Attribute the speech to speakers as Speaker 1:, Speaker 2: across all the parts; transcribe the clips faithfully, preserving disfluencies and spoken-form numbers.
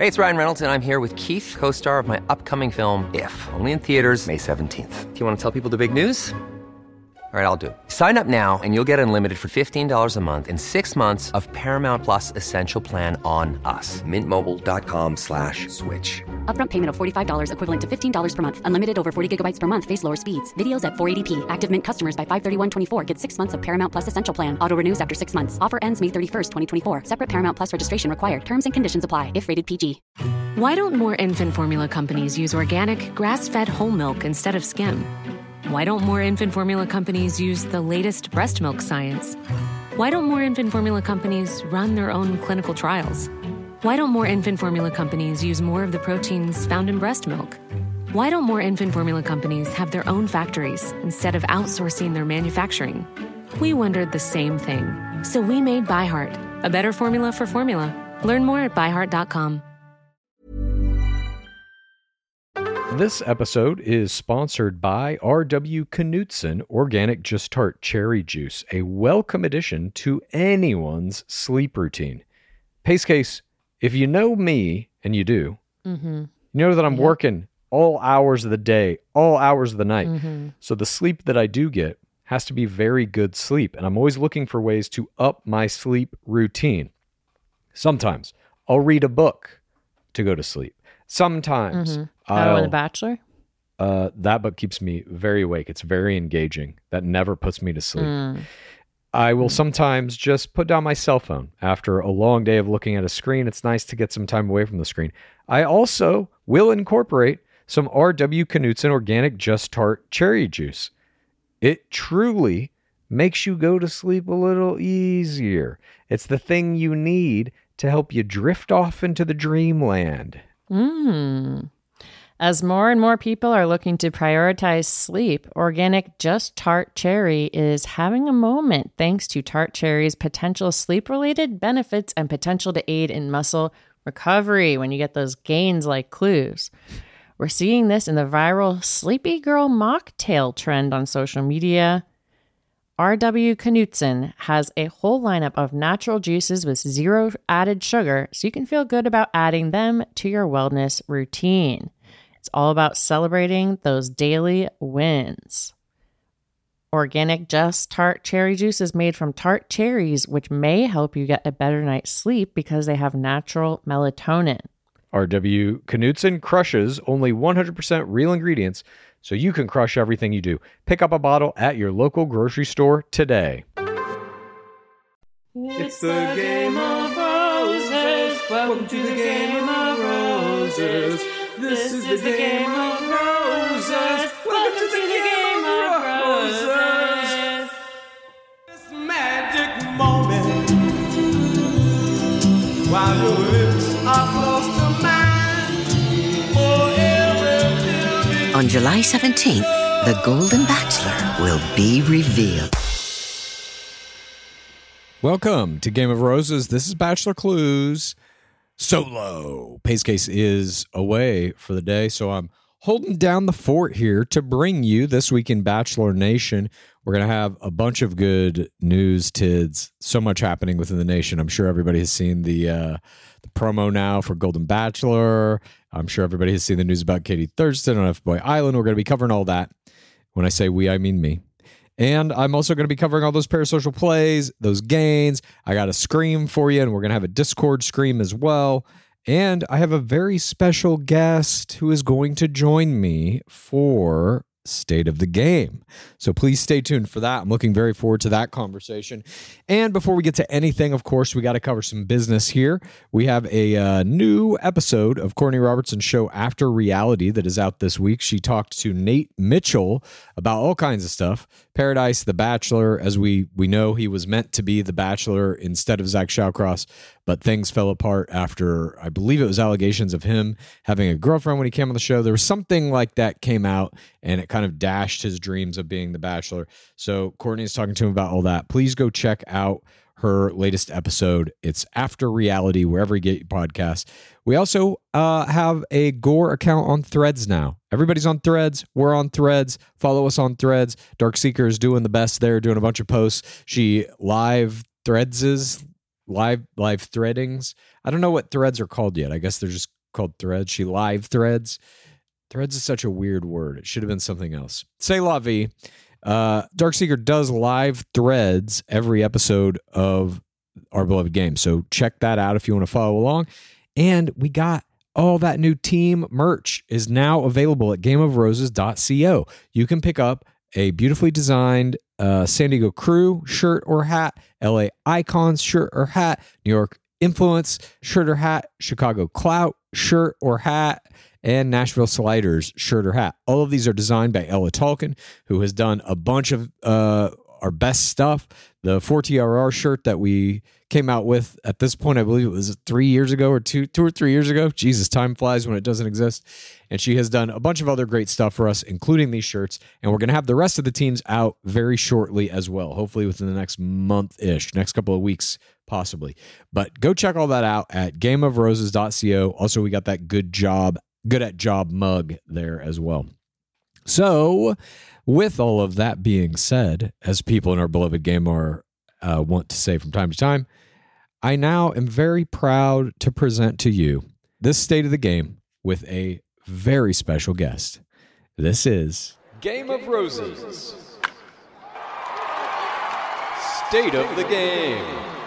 Speaker 1: Hey, it's Ryan Reynolds, and I'm here with Keith, co-star of my upcoming film, If, only in theaters May seventeenth. Do you want to tell people the big news? All right, I'll do it. Sign up now and you'll get unlimited for fifteen dollars a month and six months of Paramount Plus Essential Plan on us. Mint Mobile dot com slash switch.
Speaker 2: Upfront payment of forty-five dollars equivalent to fifteen dollars per month. Unlimited over forty gigabytes per month. Face lower speeds. Videos at four eighty p. Active Mint customers by five thirty-one twenty-four get six months of Paramount Plus Essential Plan. Auto renews after six months. Offer ends May thirty-first, twenty twenty-four. Separate Paramount Plus registration required. Terms and conditions apply if rated P G.
Speaker 3: Why don't more infant formula companies use organic, grass-fed whole milk instead of skim? Why don't more infant formula companies use the latest breast milk science? Why don't more infant formula companies run their own clinical trials? Why don't more infant formula companies use more of the proteins found in breast milk? Why don't more infant formula companies have their own factories instead of outsourcing their manufacturing? We wondered the same thing. So we made ByHeart, a better formula for formula. Learn more at by heart dot com.
Speaker 4: This episode is sponsored by R W Knudsen Organic Just Tart Cherry Juice, a welcome addition to anyone's sleep routine. Pace Case, if you know me, and you do, mm-hmm. you know that I'm yeah. working all hours of the day, all hours of the night. Mm-hmm. So the sleep that I do get has to be very good sleep, and I'm always looking for ways to up my sleep routine. Sometimes I'll read a book to go to sleep. Sometimes
Speaker 5: mm-hmm. I'll... Oh, The Bachelor?
Speaker 4: Uh, that book keeps me very awake. It's very engaging. That never puts me to sleep. Mm. I will sometimes just put down my cell phone after a long day of looking at a screen. It's nice to get some time away from the screen. I also will incorporate some R W Knudsen Organic Just Tart Cherry Juice. It truly makes you go to sleep a little easier. It's the thing you need to help you drift off into the dreamland.
Speaker 5: Mm. As more and more people are looking to prioritize sleep, Organic Just Tart Cherry is having a moment thanks to Tart Cherry's potential sleep-related benefits and potential to aid in muscle recovery when you get those gains like clues. We're seeing this in the viral Sleepy Girl mocktail trend on social media. R W Knudsen has a whole lineup of natural juices with zero added sugar, so you can feel good about adding them to your wellness routine. It's all about celebrating those daily wins. Organic Just Tart Cherry Juice is made from tart cherries, which may help you get a better night's sleep because they have natural melatonin.
Speaker 4: R W Knudsen crushes only one hundred percent real ingredients, so you can crush everything you do. Pick up a bottle at your local grocery store today.
Speaker 6: It's the Game of Roses. Welcome to the Game of Roses. This is the Game of Roses. Welcome to the Game of Roses. This magic moment while your lips are close to mine. Forever.
Speaker 7: On July seventeenth, the Golden Bachelor will be revealed.
Speaker 4: Welcome to Game of Roses. This is Bachelor Clues Solo. Pace Case is away for the day, so I'm holding down the fort here to bring you This Week in Bachelor Nation. We're going to have a bunch of good news, tids. So much happening within the nation. I'm sure everybody has seen the, uh, the promo now for Golden Bachelor. I'm sure everybody has seen the news about Katie Thurston on F-Boy Island. We're going to be covering all that. When I say we, I mean me. And I'm also going to be covering all those parasocial plays, those gains. I got a scream for you, and we're going to have a Discord scream as well. And I have a very special guest who is going to join me for State of the Game. So please stay tuned for that. I'm looking very forward to that conversation. And before we get to anything, of course, we got to cover some business here. We have a uh, new episode of Courtney Robertson's show After Reality that is out this week. She talked to Nate Mitchell about all kinds of stuff. Paradise, The Bachelor, as we we know, he was meant to be The Bachelor instead of Zach Shawcross, but things fell apart after, I believe it was allegations of him having a girlfriend when he came on the show. There was something like that came out, and it kind of dashed his dreams of being The Bachelor. So Courtney's talking to him about all that. Please go check out her latest episode. It's After Reality, wherever you get your podcasts. We also uh, have a Gore account on Threads now. Everybody's on Threads. We're on Threads. Follow us on Threads. Dark Seeker is doing the best there, doing a bunch of posts. She live threadses live live threadings. I don't know what threads are called yet. I guess they're just called threads. She live threads. Threads is such a weird word. It should have been something else. C'est la vie. Uh, Darkseeker does live threads every episode of Our Beloved Game. So check that out if you want to follow along. And we got all that new team merch is now available at game of roses dot co. You can pick up a beautifully designed uh, San Diego Crew shirt or hat, L A Icons shirt or hat, New York Influence shirt or hat, Chicago Clout shirt or hat, and Nashville Sliders shirt or hat. All of these are designed by Ella Tolkien, who has done a bunch of uh, our best stuff. The four T R R shirt that we came out with at this point, I believe it was three years ago or two, two or three years ago. Jesus, time flies when it doesn't exist. And she has done a bunch of other great stuff for us, including these shirts. And we're going to have the rest of the teams out very shortly as well, hopefully within the next month-ish, next couple of weeks, possibly. But go check all that out at game of roses dot co. Also, we got that good job, good at job mug there as well. So, with all of that being said, as people in Our Beloved Game are uh, want to say from time to time, I now am very proud to present to you this State of the Game with a very special guest. This is Game of Roses. State of the Game.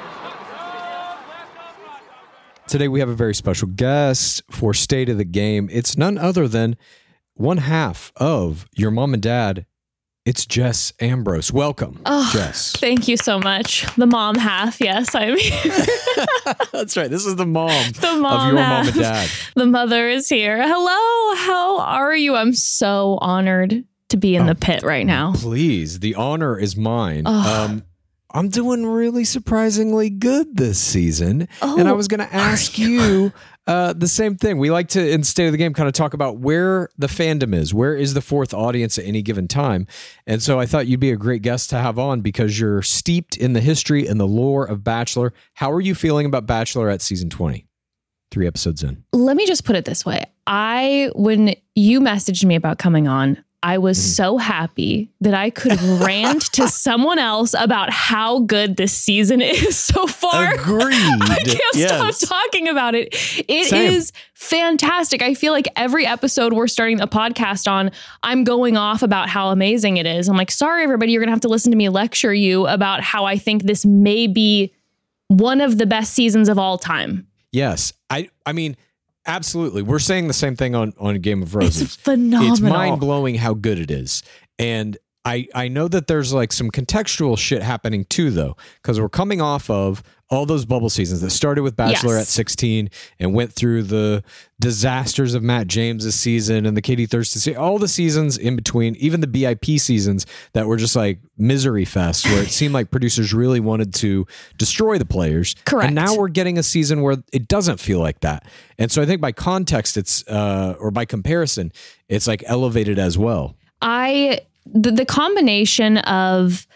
Speaker 4: Today we have a very special guest for State of the Game. It's none other than one half of your mom and dad. It's Jess Ambrose. Welcome,
Speaker 8: oh,
Speaker 4: Jess.
Speaker 8: Thank you so much. The mom half, yes, I'm here.
Speaker 4: That's right. This is the mom,
Speaker 8: the mom
Speaker 4: of your
Speaker 8: half.
Speaker 4: mom and dad.
Speaker 8: The mother is here. Hello, how are you? I'm so honored to be in
Speaker 4: oh,
Speaker 8: the pit right now.
Speaker 4: Please, the honor is mine.
Speaker 8: Oh.
Speaker 4: Um, I'm doing really surprisingly good this season.
Speaker 8: Oh,
Speaker 4: and I was going to ask you, you uh, the same thing. We like to, in State of the Game, kind of talk about where the fandom is. Where is the fourth audience at any given time? And so I thought you'd be a great guest to have on because you're steeped in the history and the lore of Bachelor. How are you feeling about Bachelorette season twenty? Three episodes in.
Speaker 8: Let me just put it this way. I, when you messaged me about coming on, I was mm. so happy that I could rant to someone else about how good this season is so far.
Speaker 4: Agreed.
Speaker 8: I can't
Speaker 4: yes.
Speaker 8: stop talking about it. It
Speaker 4: Same.
Speaker 8: is fantastic. I feel like every episode we're starting a podcast on, I'm going off about how amazing it is. I'm like, sorry, everybody, you're going to have to listen to me lecture you about how I think this may be one of the best seasons of all time.
Speaker 4: Yes. I, I mean... Absolutely. We're saying the same thing on, on Game of Roses.
Speaker 8: It's phenomenal.
Speaker 4: It's mind-blowing how good it is. And I, I know that there's like some contextual shit happening too, though, because we're coming off of all those bubble seasons that started with Bachelor
Speaker 8: yes.
Speaker 4: at sixteen and went through the disasters of Matt James's season and the Katie Thurston season, all the seasons in between, even the B I P seasons that were just like misery fest where it seemed like producers really wanted to destroy the players.
Speaker 8: Correct.
Speaker 4: And now we're getting a season where it doesn't feel like that. And so I think by context, it's, uh, or by comparison, it's like elevated as well.
Speaker 8: I... The, the combination of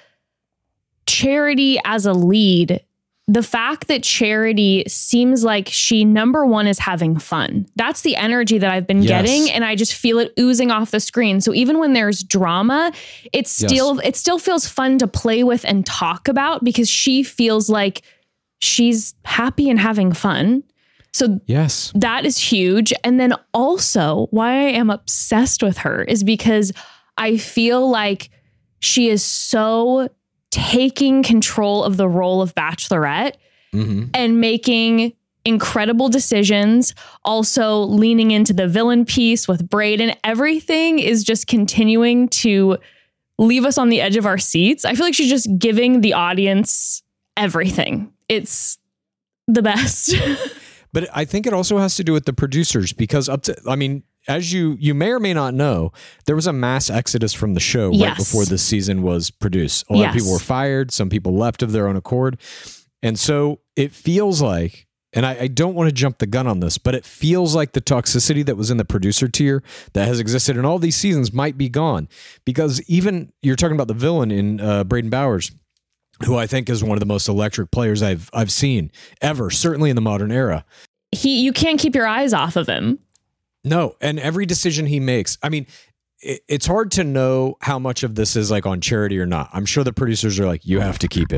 Speaker 8: Charity as a lead, the fact that Charity seems like she, number one, is having fun. That's the energy that I've been
Speaker 4: yes.
Speaker 8: getting, and I just feel it oozing off the screen. So even when there's drama, it's still yes. it still feels fun to play with and talk about because she feels like she's happy and having fun. So
Speaker 4: yes,
Speaker 8: that is huge. And then also why I am obsessed with her is because I feel like she is so taking control of the role of Bachelorette mm-hmm. and making incredible decisions, also leaning into the villain piece with Brayden. Everything is just continuing to leave us on the edge of our seats. I feel like she's just giving the audience everything. It's the best.
Speaker 4: But I think it also has to do with the producers because up to, I mean, as you you may or may not know, there was a mass exodus from the show
Speaker 8: yes.
Speaker 4: right before this season was produced. A lot
Speaker 8: yes.
Speaker 4: of people were fired. Some people left of their own accord. And so it feels like, and I, I don't want to jump the gun on this, but it feels like the toxicity that was in the producer tier that has existed in all these seasons might be gone. Because even, you're talking about the villain in uh, Brayden Bowers, who I think is one of the most electric players I've I've seen ever, certainly in the modern era.
Speaker 8: He, you can't keep your eyes off of him.
Speaker 4: No, and every decision he makes, I mean, it, it's hard to know how much of this is like on Charity or not. I'm sure the producers are like, you have to keep him.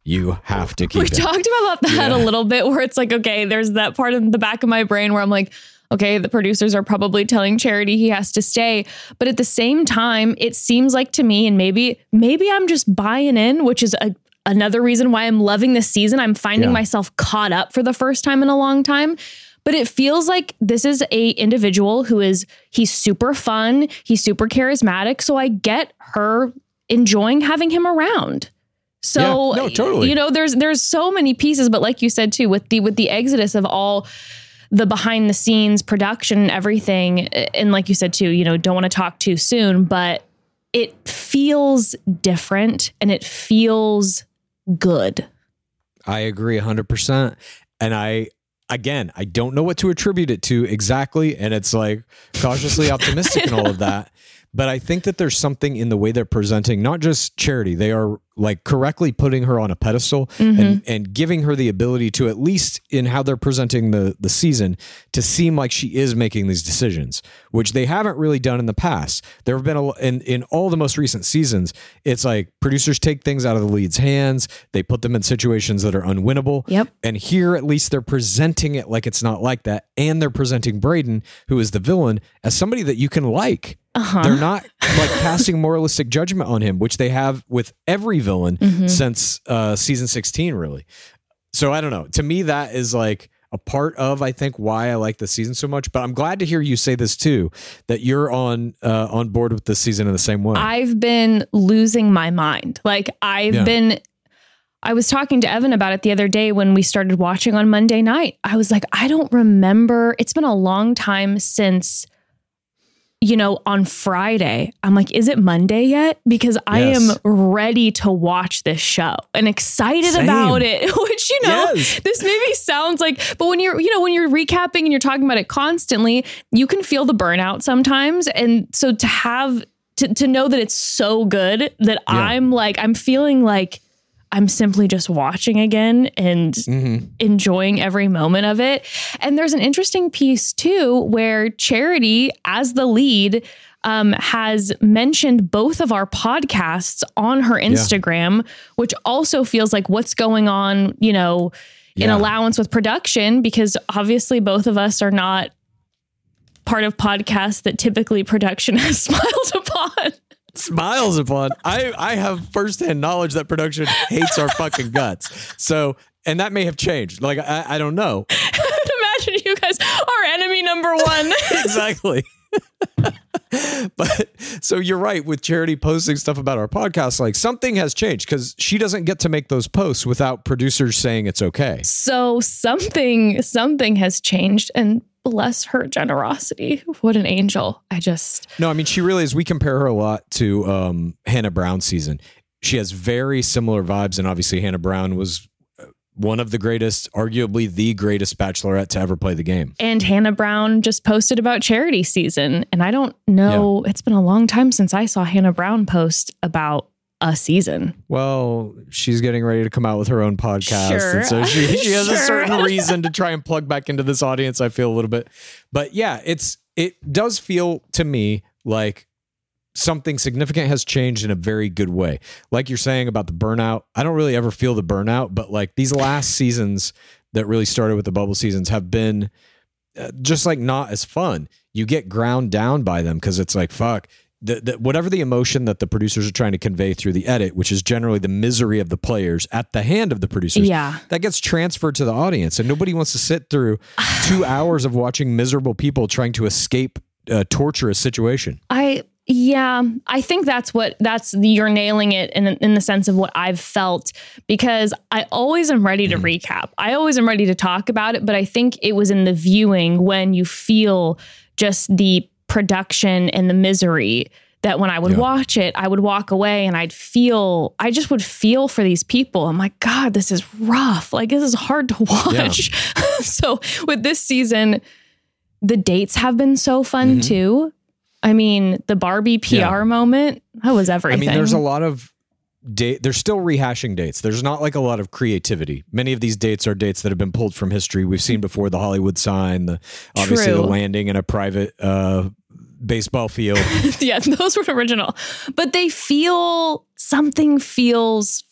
Speaker 4: you have to keep
Speaker 8: we
Speaker 4: it.
Speaker 8: talked about that
Speaker 4: Yeah.
Speaker 8: a little bit where it's like, okay, there's that part in the back of my brain where I'm like, okay, the producers are probably telling Charity he has to stay. But at the same time, it seems like to me, and maybe maybe I'm just buying in, which is a, another reason why I'm loving this season. I'm finding
Speaker 4: Yeah.
Speaker 8: myself caught up for the first time in a long time. But it feels like this is a individual who is, he's super fun. He's super charismatic. So I get her enjoying having him around. So,
Speaker 4: Yeah, no, totally.
Speaker 8: you know, there's there's so many pieces, but like you said too, with the with the exodus of all the behind the scenes production and everything, and like you said too, you know, don't want to talk too soon, but it feels different and it feels good.
Speaker 4: I agree one hundred percent. And I, again, I don't know what to attribute it to exactly. And it's like cautiously optimistic and all of that. But I think that there's something in the way they're presenting, not just Charity, they are like correctly putting her on a pedestal
Speaker 8: Mm-hmm.
Speaker 4: and, and giving her the ability to, at least in how they're presenting the, the season, to seem like she is making these decisions, which they haven't really done in the past. There have been, a, in, in all the most recent seasons, it's like producers take things out of the lead's hands. They put them in situations that are unwinnable.
Speaker 8: Yep.
Speaker 4: And here, at least they're presenting it like it's not like that. And they're presenting Braden, who is the villain, as somebody that you can like.
Speaker 8: Uh-huh.
Speaker 4: They're not like casting moralistic judgment on him, which they have with every villain
Speaker 8: Mm-hmm.
Speaker 4: since uh, season sixteen, really. So I don't know. To me, that is like a part of, I think, why I like the season so much. But I'm glad to hear you say this too, that you're on uh, on board with this season in the same way.
Speaker 8: I've been losing my mind. Like I've
Speaker 4: Yeah.
Speaker 8: been, I was talking to Evan about it the other day when we started watching on Monday night. I was like, I don't remember. It's been a long time since, you know, on Friday, I'm like, is it Monday yet? Because I
Speaker 4: Yes.
Speaker 8: am ready to watch this show and excited
Speaker 4: Same.
Speaker 8: about it, which, you know,
Speaker 4: Yes.
Speaker 8: this maybe sounds like, but when you're, you know, when you're recapping and you're talking about it constantly, you can feel the burnout sometimes. And so to have, to, to know that it's so good that I'm like, I'm feeling like I'm simply just watching again and
Speaker 4: Mm-hmm.
Speaker 8: enjoying every moment of it. And there's an interesting piece too, where Charity, as the lead, um, has mentioned both of our podcasts on her Instagram, which also feels like what's going on, you know, in
Speaker 4: Yeah.
Speaker 8: allowance with production, because obviously both of us are not part of podcasts that typically production has smiled upon.
Speaker 4: Smiles upon. I, I have firsthand knowledge that production hates our fucking guts. So, and that may have changed. Like, I, I don't know.
Speaker 8: Imagine you guys are enemy number one.
Speaker 4: Exactly. But so you're right with Charity posting stuff about our podcast, like something has changed because she doesn't get to make those posts without producers saying it's okay.
Speaker 8: So something, something has changed, and bless her generosity. What an angel. I just,
Speaker 4: No, I mean, she really is. We compare her a lot to um, Hannah Brown's season. She has very similar vibes. And obviously Hannah Brown was one of the greatest, arguably the greatest bachelorette to ever play the game.
Speaker 8: and Hannah Brown just posted about Charity season. And I don't know, it's been a long time since I saw Hannah Brown post about a season.
Speaker 4: Well, she's getting ready to come out with her own podcast.
Speaker 8: Sure.
Speaker 4: And so she, she has a
Speaker 8: Sure.
Speaker 4: certain reason to try and plug back into this audience, I feel a little bit. But yeah, it's it does feel to me like something significant has changed in a very good way. Like you're saying about the burnout, I don't really ever feel the burnout, but like these last seasons that really started with the bubble seasons have been uh, just like not as fun. You get ground down by them because it's like, fuck, the, the, whatever the emotion that the producers are trying to convey through the edit, which is generally the misery of the players at the hand of the producers,
Speaker 8: Yeah.
Speaker 4: that gets transferred to the audience. And nobody wants to sit through two hours of watching miserable people trying to escape a torturous situation.
Speaker 8: I, yeah, I think that's what that's you're nailing it in in the sense of what I've felt, because I always am ready to recap. I always am ready to talk about it, but I think it was in the viewing when you feel just the production and the misery that when I would
Speaker 4: Yeah.
Speaker 8: watch it, I would walk away and I'd feel, I just would feel for these people. I'm like, God, this is rough. Like, this is hard to watch. So with this season, the dates have been so fun
Speaker 4: Mm-hmm.
Speaker 8: too. I mean, the Barbie P R
Speaker 4: Yeah.
Speaker 8: moment, that was
Speaker 4: I
Speaker 8: everything.
Speaker 4: mean, there's a lot of date. They're still rehashing dates. There's not like a lot of creativity. Many of these dates are dates that have been pulled from history. We've seen before the Hollywood sign, the obviously
Speaker 8: True.
Speaker 4: the landing in a private uh, baseball field.
Speaker 8: Yeah, those were original. But they feel, something feels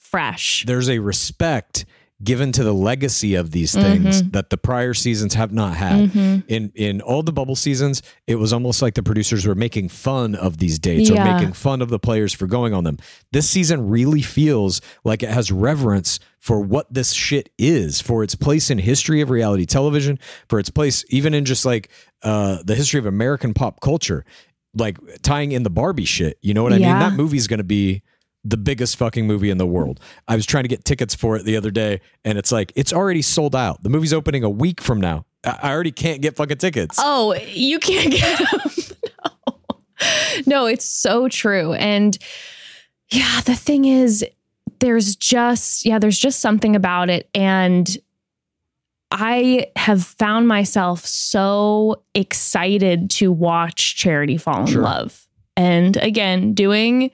Speaker 8: fresh.
Speaker 4: There's a respect given to the legacy of these things
Speaker 8: Mm-hmm.
Speaker 4: that the prior seasons have not had.
Speaker 8: Mhm.
Speaker 4: In in all the bubble seasons, it was almost like the producers were making fun of these dates
Speaker 8: Yeah.
Speaker 4: or making fun of the players for going on them. This season really feels like it has reverence for what this shit is, for its place in history of reality television, for its place even in just like uh, the history of American pop culture, like tying in the Barbie shit. You know what I
Speaker 8: Yeah.
Speaker 4: mean? That movie's going to be the biggest fucking movie in the world. I was trying to get tickets for it the other day, and it's like, it's already sold out. The movie's opening a week from now. I I already can't get fucking tickets.
Speaker 8: Oh, you can't get them. No. No, it's so true. And yeah, the thing is, there's just, yeah, there's just something about it. And I have found myself so excited to watch Charity fall in
Speaker 4: Sure.
Speaker 8: love. And again, doing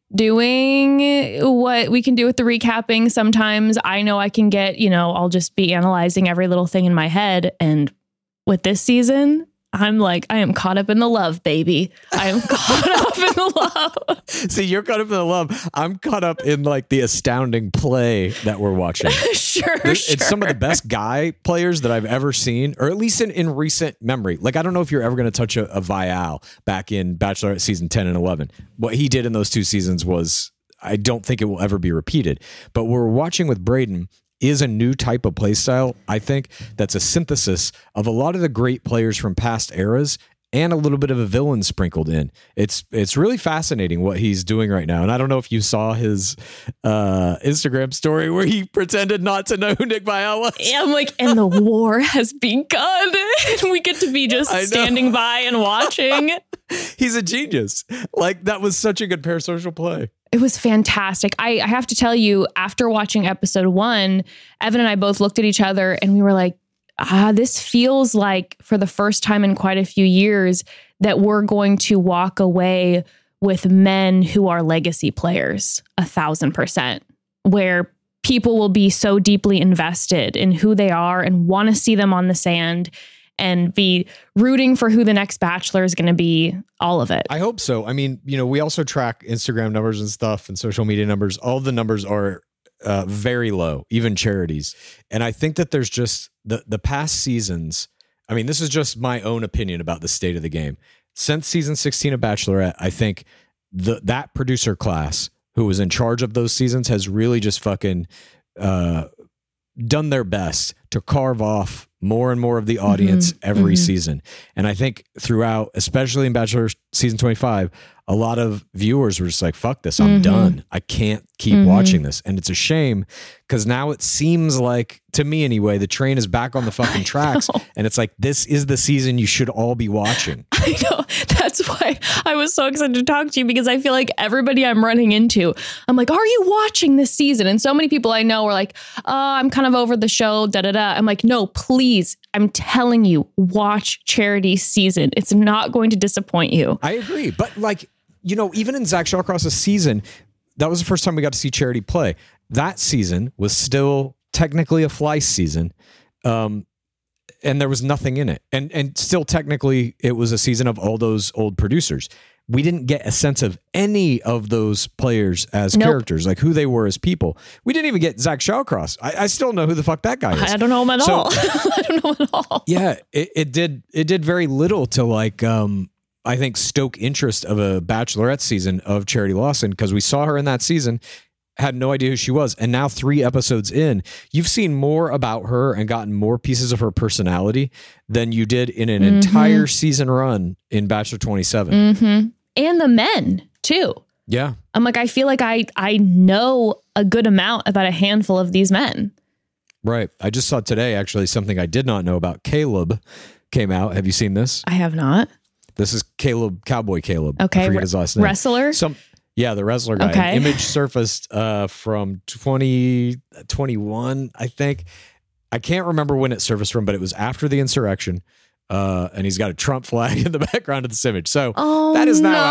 Speaker 8: doing what we can do with the recapping. Sometimes I know I can get, you know, I'll just be analyzing every little thing in my head. And with this season, I'm like, I am caught up in the love, baby. I am caught up in the love.
Speaker 4: See, you're caught up in the love. I'm caught up in like the astounding play that we're watching.
Speaker 8: Sure,
Speaker 4: There-
Speaker 8: sure.
Speaker 4: It's some of the best guy players that I've ever seen, or at least in, in recent memory. Like, I don't know if you're ever going to touch a, a Vial back in Bachelorette season ten and eleven. What he did in those two seasons was, I don't think it will ever be repeated. But what we're watching with Braden is a new type of play style, I think, that's a synthesis of a lot of the great players from past eras and a little bit of a villain sprinkled in. It's it's really fascinating what he's doing right now. And I don't know if you saw his uh, Instagram story where he pretended not to know who Nick Vial was.
Speaker 8: Yeah, I'm like, and the war has begun. And we get to be just
Speaker 4: I know.
Speaker 8: standing by and watching.
Speaker 4: He's a genius. Like, that was such a good parasocial play.
Speaker 8: It was fantastic. I, I have to tell you, after watching episode one, Evan and I both looked at each other and we were like, ah, this feels like for the first time in quite a few years that we're going to walk away with men who are legacy players, a thousand percent, where people will be so deeply invested in who they are and want to see them on the sand and be rooting for who the next Bachelor is going to be, all of it.
Speaker 4: I hope so. I mean, you know, we also track Instagram numbers and stuff and social media numbers. All the numbers are uh, very low, even Charity's. And I think that there's just the, the past seasons. I mean, this is just my own opinion about the state of the game. Since season sixteen of Bachelorette, I think the that producer class who was in charge of those seasons has really just fucking uh, done their best to carve off more and more of the audience
Speaker 8: Mhm,
Speaker 4: every
Speaker 8: mhm.
Speaker 4: season. And I think throughout, especially in Bachelor season twenty-five, a lot of viewers were just like, fuck this, I'm
Speaker 8: Mhm.
Speaker 4: done. I can't keep
Speaker 8: Mhm.
Speaker 4: watching this. And it's a shame because now it seems like, to me anyway, the train is back on the fucking tracks.
Speaker 8: know.
Speaker 4: And it's like, this is the season you should all be watching.
Speaker 8: I know. That's why I was so excited to talk to you, because I feel like everybody I'm running into, I'm like, are you watching this season? And so many people I know are like, uh, I'm kind of over the show, da da da. I'm like, no, please. I'm telling you, watch Charity season. It's not going to disappoint you.
Speaker 4: I agree. But like, you know, even in Zach Shawcross's season, that was the first time we got to see Charity play. That season was still technically a Fleiss season. Um, and there was nothing in it. And and still technically it was a season of all those old producers. We didn't get a sense of any of those players as
Speaker 8: Nope.
Speaker 4: characters, like who they were as people. We didn't even get Zach Shawcross. I, I still know who the fuck that guy is.
Speaker 8: I don't know him at
Speaker 4: So-
Speaker 8: all. I don't know him at all.
Speaker 4: Yeah, it, it did it did very little to like um I think stoke interest of a Bachelorette season of Charity Lawson, because we saw her in that season, had no idea who she was, and now three episodes in, you've seen more about her and gotten more pieces of her personality than you did in an
Speaker 8: Mhm.
Speaker 4: entire season run in Bachelor twenty-seven.
Speaker 8: Mm-hmm. And the men too.
Speaker 4: Yeah.
Speaker 8: I'm like, I feel like I I know a good amount about a handful of these men.
Speaker 4: Right. I just saw today actually something I did not know about. Caleb came out. Have you seen this?
Speaker 8: I have not.
Speaker 4: This is Caleb, Cowboy Caleb.
Speaker 8: Okay.
Speaker 4: I forget
Speaker 8: Re-
Speaker 4: his last name.
Speaker 8: Wrestler?
Speaker 4: Some, yeah, the wrestler guy.
Speaker 8: Okay.
Speaker 4: An image surfaced uh, from twenty twenty-one, I think. I can't remember when it surfaced from, but it was after the insurrection. Uh, and he's got a Trump flag in the background of this image. So
Speaker 8: Oh,
Speaker 4: that is now
Speaker 8: no.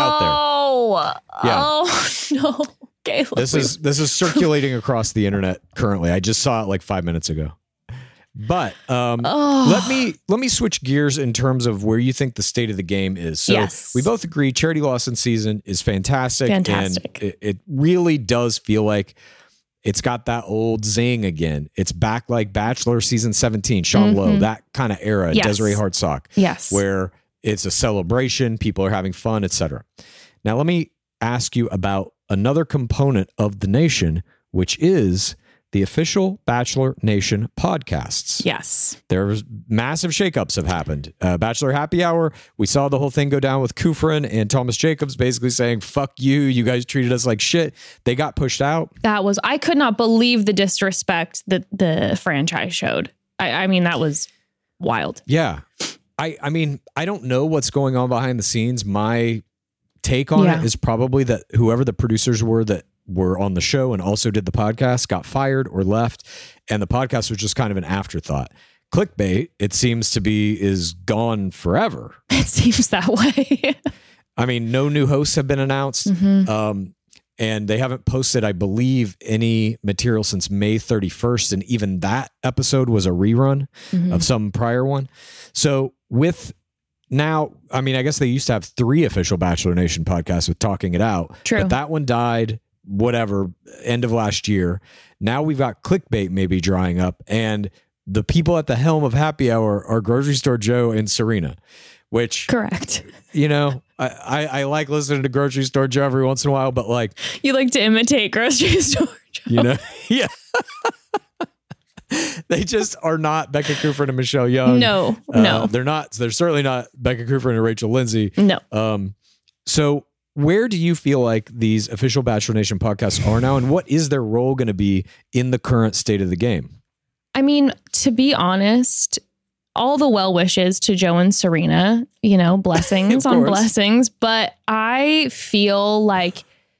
Speaker 4: out there. Yeah.
Speaker 8: Oh, no. Caleb.
Speaker 4: This is this is circulating across the internet currently. I just saw it like five minutes ago. But um,
Speaker 8: Oh.
Speaker 4: let me let me switch gears in terms of where you think the state of the game is. So
Speaker 8: Yes.
Speaker 4: we both agree Charity Lawson season is fantastic.
Speaker 8: Fantastic.
Speaker 4: And it, it really does feel like It's got that old zing again. It's back like Bachelor season seventeen, Sean mm-hmm. Lowe, that kind of era,
Speaker 8: yes.
Speaker 4: Desiree Hartsock.
Speaker 8: Yes.
Speaker 4: Where it's a celebration, people are having fun, et cetera. Now, let me ask you about another component of the nation, which is the official Bachelor Nation podcasts.
Speaker 8: Yes.
Speaker 4: There's massive shakeups have happened. Uh, Bachelor Happy Hour, we saw the whole thing go down with Kufrin and Thomas Jacobs basically saying, fuck you, you guys treated us like shit. They got pushed out.
Speaker 8: That was, I could not believe the disrespect that the franchise showed. I, I mean, that was wild.
Speaker 4: Yeah. I, I mean, I don't know what's going on behind the scenes. My take on
Speaker 8: Yeah.
Speaker 4: it is probably that whoever the producers were that were on the show and also did the podcast got fired or left, and the podcast was just kind of an afterthought. Clickbait, it seems to be, is gone forever.
Speaker 8: It seems that way.
Speaker 4: I mean, no new hosts have been announced,
Speaker 8: Mhm.
Speaker 4: um, and they haven't posted, I believe, any material since May thirty-first, and even that episode was a rerun
Speaker 8: Mhm.
Speaker 4: of some prior one. So with now, I mean, I guess they used to have three official Bachelor Nation podcasts with Talking It Out.
Speaker 8: True.
Speaker 4: But that one died, whatever, end of last year. Now we've got Clickbait maybe drying up, and the people at the helm of Happy Hour are Grocery Store Joe and Serena, which,
Speaker 8: Correct.
Speaker 4: you know, I, I, I like listening to Grocery Store Joe every once in a while, but like,
Speaker 8: You like to imitate Grocery Store Joe.
Speaker 4: you know, yeah. They just are not Becca Kufrin and Michelle Young.
Speaker 8: No,
Speaker 4: Uh,
Speaker 8: no.
Speaker 4: They're not. They're certainly not Becca Kufrin and Rachel Lindsay.
Speaker 8: No.
Speaker 4: Um, so where do you feel like these official Bachelor Nation podcasts are now, and what is their role going to be in the current state of the game?
Speaker 8: I mean, to be honest, all the well wishes to Joe and Serena, you know, blessings
Speaker 4: Of
Speaker 8: on
Speaker 4: course.
Speaker 8: blessings. But I feel like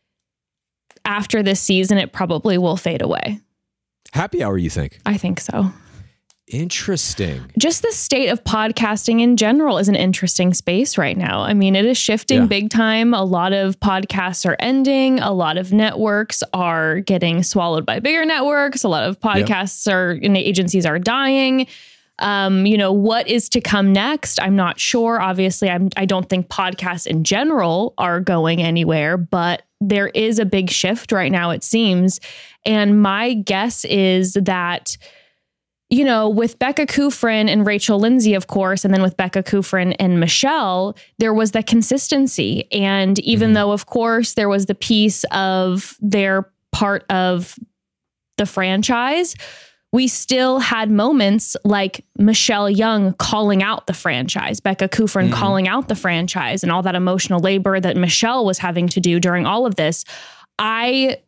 Speaker 8: after this season, it probably will fade away.
Speaker 4: Happy Hour, you think?
Speaker 8: I think so.
Speaker 4: Interesting.
Speaker 8: Just the state of podcasting in general is an interesting space right now. I mean, it is shifting
Speaker 4: Yeah.
Speaker 8: big time. A lot of podcasts are ending. A lot of networks are getting swallowed by bigger networks. A lot of podcasts are and agencies are dying. Um, you know, what is to come next? I'm not sure. Obviously, I'm, I don't think podcasts in general are going anywhere, but there is a big shift right now, it seems. And my guess is that, you know, with Becca Kufrin and Rachel Lindsay, of course, and then with Becca Kufrin and Michelle, there was that consistency. And even
Speaker 4: Mhm.
Speaker 8: though, of course, there was the piece of their part of the franchise, we still had moments like Michelle Young calling out the franchise, Becca Kufrin
Speaker 4: Mhm.
Speaker 8: calling out the franchise, and all that emotional labor that Michelle was having to do during all of this. I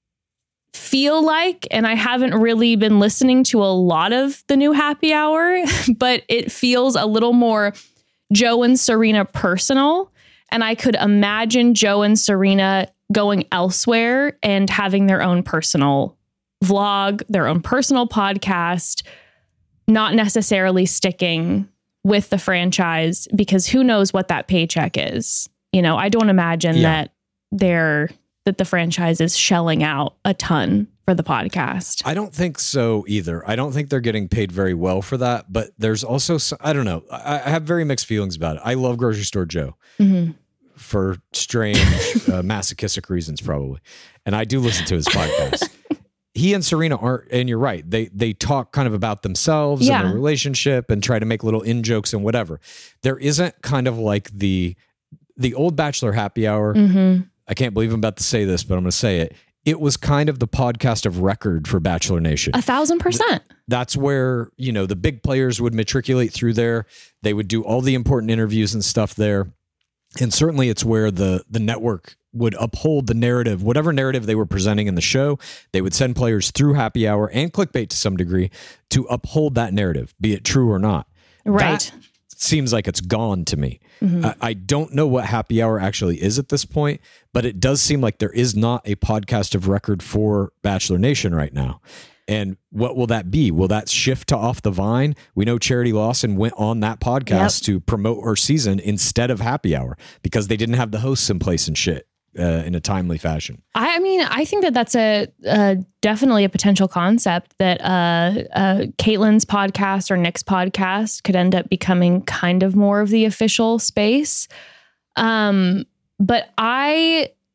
Speaker 8: feel like, and I haven't really been listening to a lot of the new Happy Hour, but it feels a little more Joe and Serena personal. And I could imagine Joe and Serena going elsewhere and having their own personal vlog, their own personal podcast, not necessarily sticking with the franchise, because who knows what that paycheck is. You know, I don't imagine
Speaker 4: Yeah.
Speaker 8: that they're that the franchise is shelling out a ton for the podcast.
Speaker 4: I don't think so either. I don't think they're getting paid very well for that, but there's also, so- I don't know. I, I have very mixed feelings about it. I love Grocery Store Joe
Speaker 8: Mm-hmm.
Speaker 4: for strange uh, masochistic reasons, probably. And I do listen to his podcast. He and Serena aren't, and you're right. They they talk kind of about themselves
Speaker 8: Yeah.
Speaker 4: and their relationship and try to make little in jokes and whatever. There isn't kind of like the the old Bachelor Happy Hour.
Speaker 8: Mm-hmm.
Speaker 4: I can't believe I'm about to say this, but I'm going to say it. It was kind of the podcast of record for Bachelor Nation.
Speaker 8: A thousand percent.
Speaker 4: That's where, you know, the big players would matriculate through there. They would do all the important interviews and stuff there. And certainly it's where the the network would uphold the narrative, whatever narrative they were presenting in the show. They would send players through Happy Hour and Clickbait to some degree to uphold that narrative, be it true or not.
Speaker 8: Right.
Speaker 4: That seems like it's gone to me.
Speaker 8: Mhm.
Speaker 4: I, I don't know what Happy Hour actually is at this point, but it does seem like there is not a podcast of record for Bachelor Nation right now. And what will that be? Will that shift to Off the Vine? We know Charity Lawson went on that podcast
Speaker 8: Yep.
Speaker 4: to promote her season instead of Happy Hour because they didn't have the hosts in place and shit uh, in a timely fashion.
Speaker 8: I, I mean, I think that that's a, a definitely a potential concept that uh, uh, Caitlin's podcast or Nick's podcast could end up becoming kind of more of the official space. Um, but I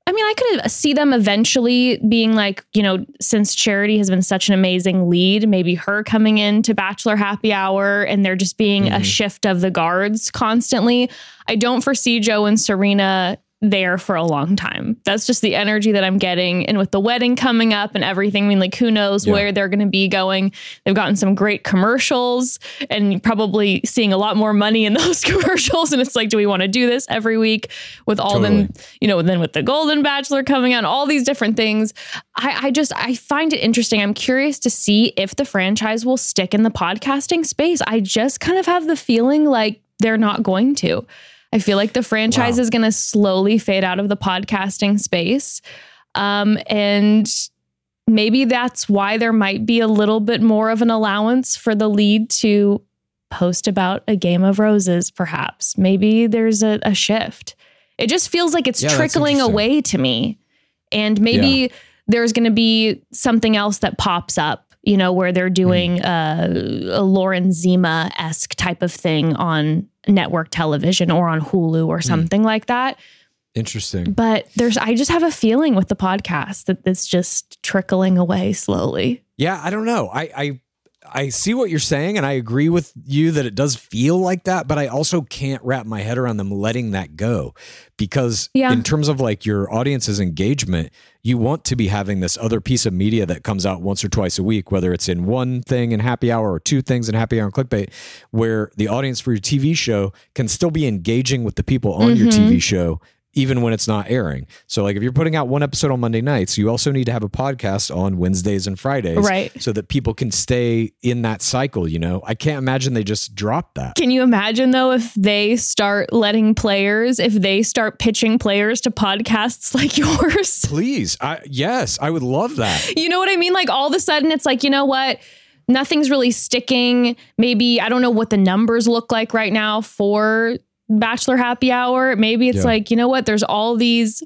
Speaker 8: I mean, I could see them eventually being like, you know, since Charity has been such an amazing lead, maybe her coming into Bachelor Happy Hour and there just being mm-hmm. a shift of the guards constantly. I don't foresee Joe and Serena there for a long time. That's just the energy that I'm getting. And with the wedding coming up and everything, I mean, like, who knows yeah. where they're going to be going. They've gotten some great commercials and probably seeing a lot more money in those commercials. And it's like, do we want to do this every week with all totally. them, you know, then with the Golden Bachelor coming out, all these different things. I, I just, I find it interesting. I'm curious to see if the franchise will stick in the podcasting space. I just kind of have the feeling like they're not going to. I feel like the franchise wow. is going to slowly fade out of the podcasting space. Um, and maybe that's why there might be a little bit more of an allowance for the lead to post about a Game of Roses, perhaps. Maybe there's a, a shift. It just feels like it's yeah, trickling away to me. And maybe yeah. there's going to be something else that pops up, you know, where they're doing mm. uh, a Lauren Zima-esque type of thing on network television or on Hulu or something mm. like that.
Speaker 4: Interesting.
Speaker 8: But there's, I just have a feeling with the podcast that it's just trickling away slowly.
Speaker 4: Yeah, I don't know. I, I, I see what you're saying, and I agree with you that it does feel like that, but I also can't wrap my head around them letting that go because yeah. in terms of like your audience's engagement, you want to be having this other piece of media that comes out once or twice a week, whether it's in one thing in Happy Hour or two things in Happy Hour and Clickbait, where the audience for your T V show can still be engaging with the people on mm-hmm. your T V show, even when it's not airing. So like if you're putting out one episode on Monday nights, you also need to have a podcast on Wednesdays and Fridays
Speaker 8: right.
Speaker 4: so that people can stay in that cycle, you know? I can't imagine they just drop that.
Speaker 8: Can you imagine though, if they start letting players, if they start pitching players to podcasts like yours?
Speaker 4: Please. I, yes, I would love that.
Speaker 8: You know what I mean? Like all of a sudden it's like, you know what? Nothing's really sticking. Maybe, I don't know what the numbers look like right now for Bachelor Happy Hour. Maybe it's yeah. like, you know what? There's all these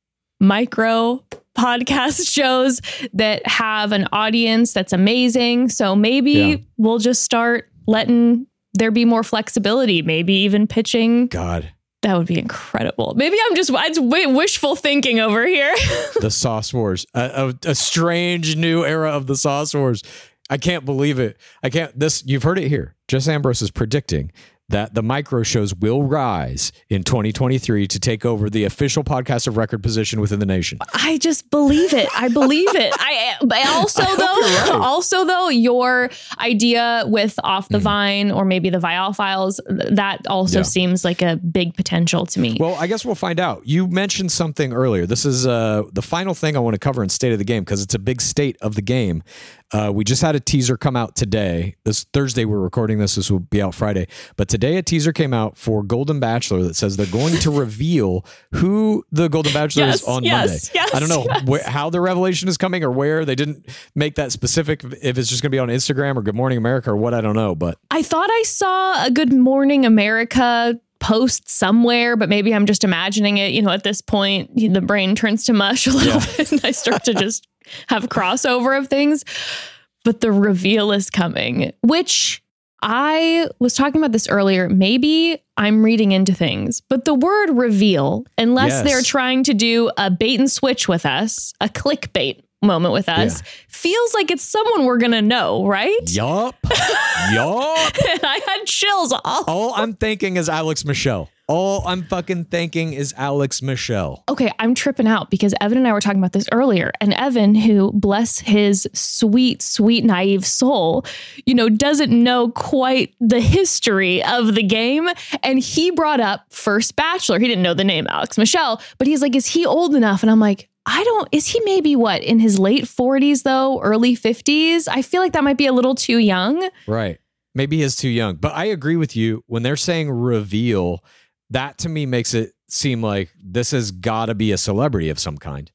Speaker 8: micro podcast shows that have an audience that's amazing. So maybe yeah. we'll just start letting there be more flexibility. Maybe even pitching.
Speaker 4: God,
Speaker 8: that would be incredible. Maybe I'm just it's wishful thinking over here.
Speaker 4: The Sauce Wars, a, a, a strange new era of the Sauce Wars. I can't believe it. I can't. This you've heard it here. Jess Ambrose is predicting that the micro shows will rise in twenty twenty-three to take over the official podcast of record position within the nation.
Speaker 8: I just believe it. I believe it. I but also
Speaker 4: I
Speaker 8: though,
Speaker 4: right.
Speaker 8: also though, your idea with Off the mm. Vine or maybe the Viall Files, that also yeah. seems like a big potential to me.
Speaker 4: Well, I guess we'll find out. You mentioned something earlier. This is uh, the final thing I want to cover in State of the Game because it's a big state of the game. Uh, we just had a teaser come out today. This Thursday we're recording this. This will be out Friday. But today a teaser came out for Golden Bachelor that says they're going to reveal who the Golden Bachelor
Speaker 8: yes,
Speaker 4: is on
Speaker 8: yes,
Speaker 4: Monday.
Speaker 8: Yes,
Speaker 4: I don't know
Speaker 8: yes.
Speaker 4: wh- how the revelation is coming or where. They didn't make that specific, if it's just going to be on Instagram or Good Morning America or what, I don't know. But
Speaker 8: I thought I saw a Good Morning America post somewhere, but maybe I'm just imagining it. You know, at this point, the brain turns to mush a little yeah. bit and I start to just have crossover of things. But the reveal is coming, which I was talking about this earlier. Maybe I'm reading into things, but the word reveal, unless
Speaker 4: yes.
Speaker 8: they're trying to do a bait and switch with us, a clickbait moment with us, yeah. feels like it's someone we're going to know, right?
Speaker 4: Yup. Yup.
Speaker 8: And I had chills. All,
Speaker 4: all I'm thinking is Alex Michelle. All I'm fucking thinking is Alex Michelle.
Speaker 8: Okay, I'm tripping out because Evan and I were talking about this earlier. And Evan, who, bless his sweet, sweet, naive soul, you know, doesn't know quite the history of the game. And he brought up First Bachelor. He didn't know the name Alex Michelle, but he's like, is he old enough? And I'm like, I don't, is he maybe what, in his late forties though, early fifties? I feel like that might be a little too young.
Speaker 4: Right. Maybe he is too young. But I agree with you. When they're saying reveal, that to me makes it seem like this has got to be a celebrity of some kind.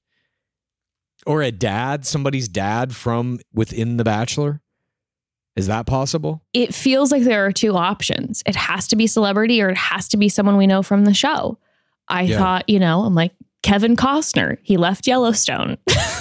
Speaker 4: Or a dad, somebody's dad from within The Bachelor. Is that possible?
Speaker 8: It feels like there are two options. It has to be celebrity or it has to be someone we know from the show. I yeah. thought, you know, I'm like, Kevin Costner, he left Yellowstone.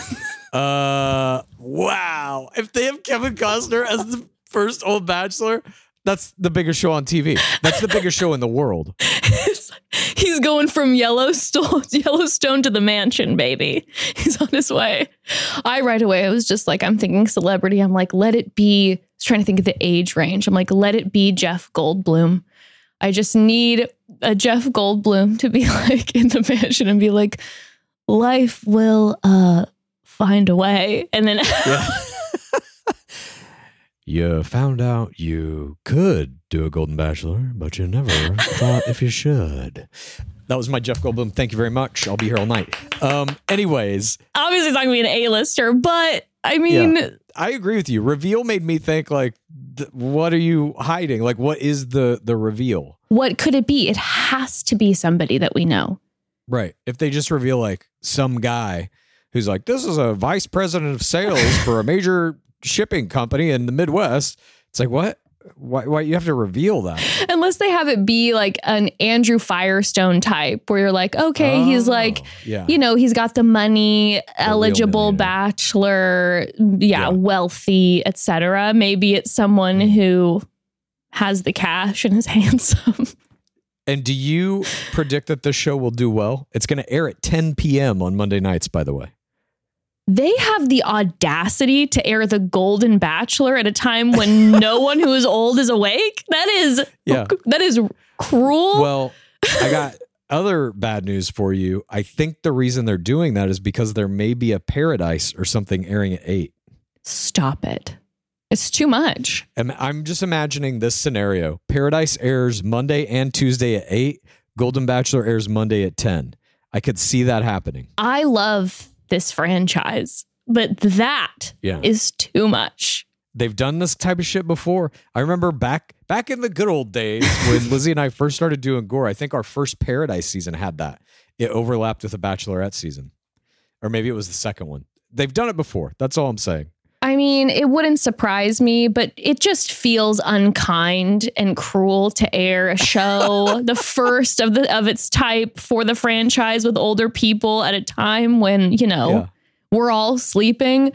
Speaker 4: uh, wow. If they have Kevin Costner as the first old Bachelor, that's the biggest show on T V. That's the biggest show in the world.
Speaker 8: He's He's going from Yellowstone, Yellowstone to the mansion, baby. He's on his way. I right away, I was just like, I'm thinking celebrity. I'm like, let it be. I was trying to think of the age range. I'm like, let it be Jeff Goldblum. I just need a Jeff Goldblum to be like in the mansion and be like, life will uh, find a way. And then
Speaker 4: yeah. You found out you could do a Golden Bachelor, but you never thought if you should. That was my Jeff Goldblum. Thank you very much. I'll be here all night. Um, anyways.
Speaker 8: Obviously, it's not going to be an A-lister, but I mean.
Speaker 4: Yeah, I agree with you. Reveal made me think, like, th- what are you hiding? Like, what is the the reveal?
Speaker 8: What could it be? It has to be somebody that we know.
Speaker 4: Right. If they just reveal, like, some guy who's like, this is a vice president of sales for a major shipping company in the Midwest. It's like, what? Why, why you have to reveal that?
Speaker 8: Unless they have it be like an Andrew Firestone type where you're like, okay, oh, he's like,
Speaker 4: yeah.
Speaker 8: you know, he's got the money, the eligible bachelor, yeah, yeah. wealthy, et cetera. Maybe it's someone who has the cash and is handsome.
Speaker 4: And do you predict that this show will do well? It's going to air at ten p.m. on Monday nights, by the way.
Speaker 8: They have the audacity to air The Golden Bachelor at a time when no one who is old is awake. That is,
Speaker 4: yeah.
Speaker 8: that is cruel.
Speaker 4: Well, I got other bad news for you. I think the reason they're doing that is because there may be a Paradise or something airing at eight.
Speaker 8: Stop it. It's too much.
Speaker 4: I'm just imagining this scenario. Paradise airs Monday and Tuesday at eight. Golden Bachelor airs Monday at ten. I could see that happening.
Speaker 8: I love this franchise, but that yeah. is too much.
Speaker 4: They've done this type of shit before. I remember back back in the good old days when Lizzie and I first started doing Gore. I think our first Paradise season had that. It overlapped with the Bachelorette season. Or maybe it was the second one. They've done it before. That's all I'm saying.
Speaker 8: I mean, it wouldn't surprise me, but it just feels unkind and cruel to air a show, the first of the of its type for the franchise with older people at a time when, you know, yeah. we're all sleeping.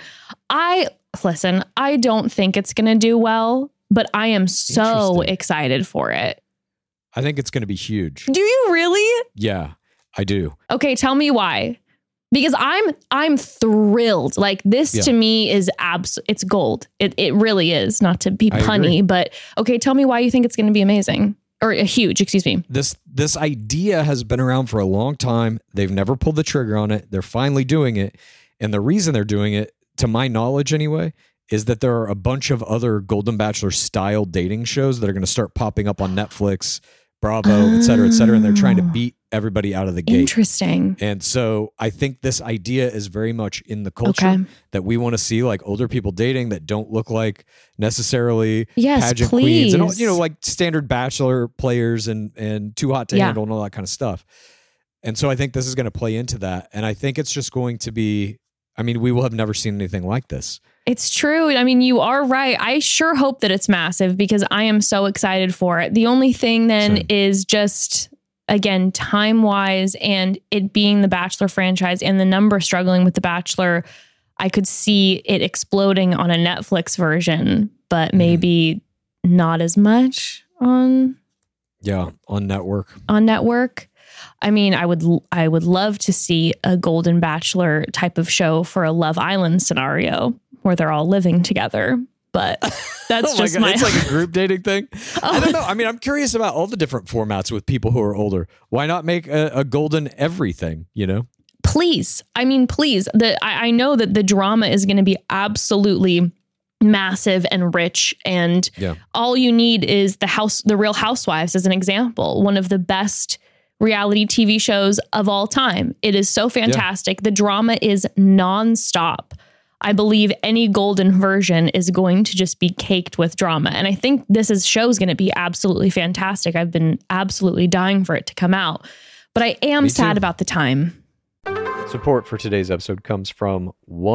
Speaker 8: I listen, I don't think it's going to do well, but I am so excited for it.
Speaker 4: I think it's going to be huge.
Speaker 8: Do you really?
Speaker 4: Yeah, I do.
Speaker 8: Okay, tell me why. Because I'm I'm thrilled. Like this yeah. to me is abs. It's gold. It it really is. Not to be punny, but okay. Tell me why you think it's going to be amazing or a huge. Excuse me.
Speaker 4: This this idea has been around for a long time. They've never pulled the trigger on it. They're finally doing it, and the reason they're doing it, to my knowledge anyway, is that there are a bunch of other Golden Bachelor style dating shows that are going to start popping up on Netflix, Bravo, oh. et cetera, et cetera, and they're trying to beat everybody out of the gate.
Speaker 8: Interesting.
Speaker 4: And so I think this idea is very much in the culture okay. that we want to see, like older people dating that don't look like necessarily
Speaker 8: yes,
Speaker 4: pageant
Speaker 8: please.
Speaker 4: queens and all, you know, like standard Bachelor players and and Too Hot to yeah. Handle and all that kind of stuff. And so I think this is going to play into that. And I think it's just going to be, I mean, we will have never seen anything like this.
Speaker 8: It's true. I mean, you are right. I sure hope that it's massive because I am so excited for it. The only thing then Same. is just, again, time-wise and it being the Bachelor franchise and the number struggling with the Bachelor, I could see it exploding on a Netflix version, but maybe mm. not as much on...
Speaker 4: Yeah, on network.
Speaker 8: On network. I mean, I would I would love to see a Golden Bachelor type of show for a Love Island scenario where they're all living together. But that's
Speaker 4: oh
Speaker 8: just
Speaker 4: my, God.
Speaker 8: my...
Speaker 4: It's like a group dating thing. oh. I don't know. I mean, I'm curious about all the different formats with people who are older. Why not make a, a golden everything, you know?
Speaker 8: Please. I mean, please. The, I, I know that the drama is going to be absolutely massive and rich. And yeah. all you need is the house, the Real Housewives as an example. One of the best reality T V shows of all time. It is so fantastic. Yeah. The drama is nonstop. I believe any golden version is going to just be caked with drama. And I think this is show is going to be absolutely fantastic. I've been absolutely dying for it to come out. But I am Me sad too. about the time.
Speaker 4: Support for today's episode comes from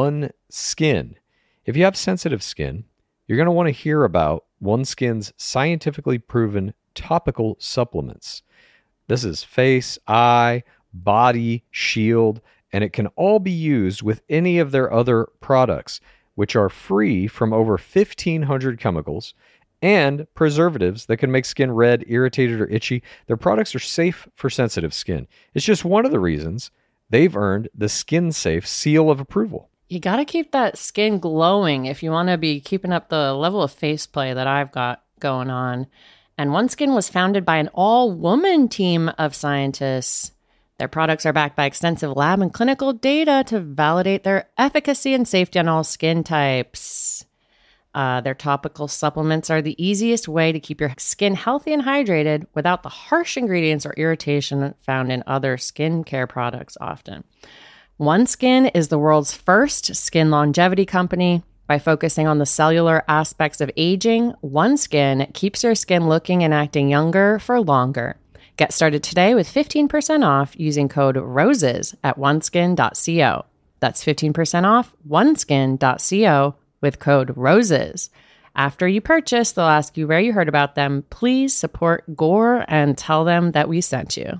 Speaker 4: OneSkin. If you have sensitive skin, you're going to want to hear about OneSkin's scientifically proven topical supplements. This is face, eye, body, shield, and it can all be used with any of their other products, which are free from over fifteen hundred chemicals and preservatives that can make skin red, irritated, or itchy. Their products are safe for sensitive skin. It's just one of the reasons they've earned the Skin Safe seal of approval.
Speaker 5: You got to keep that skin glowing if you want to be keeping up the level of face play that I've got going on. And OneSkin was founded by an all-woman team of scientists. Their products are backed by extensive lab and clinical data to validate their efficacy and safety on all skin types. Uh, their topical supplements are the easiest way to keep your skin healthy and hydrated without the harsh ingredients or irritation found in other skincare products often. OneSkin is the world's first skin longevity company. By focusing on the cellular aspects of aging, OneSkin keeps your skin looking and acting younger for longer. Get started today with fifteen percent off using code ROSES at oneskin dot co. That's fifteen percent off oneskin dot co with code ROSES. After you purchase, they'll ask you where you heard about them. Please support Gore and tell them that we sent you.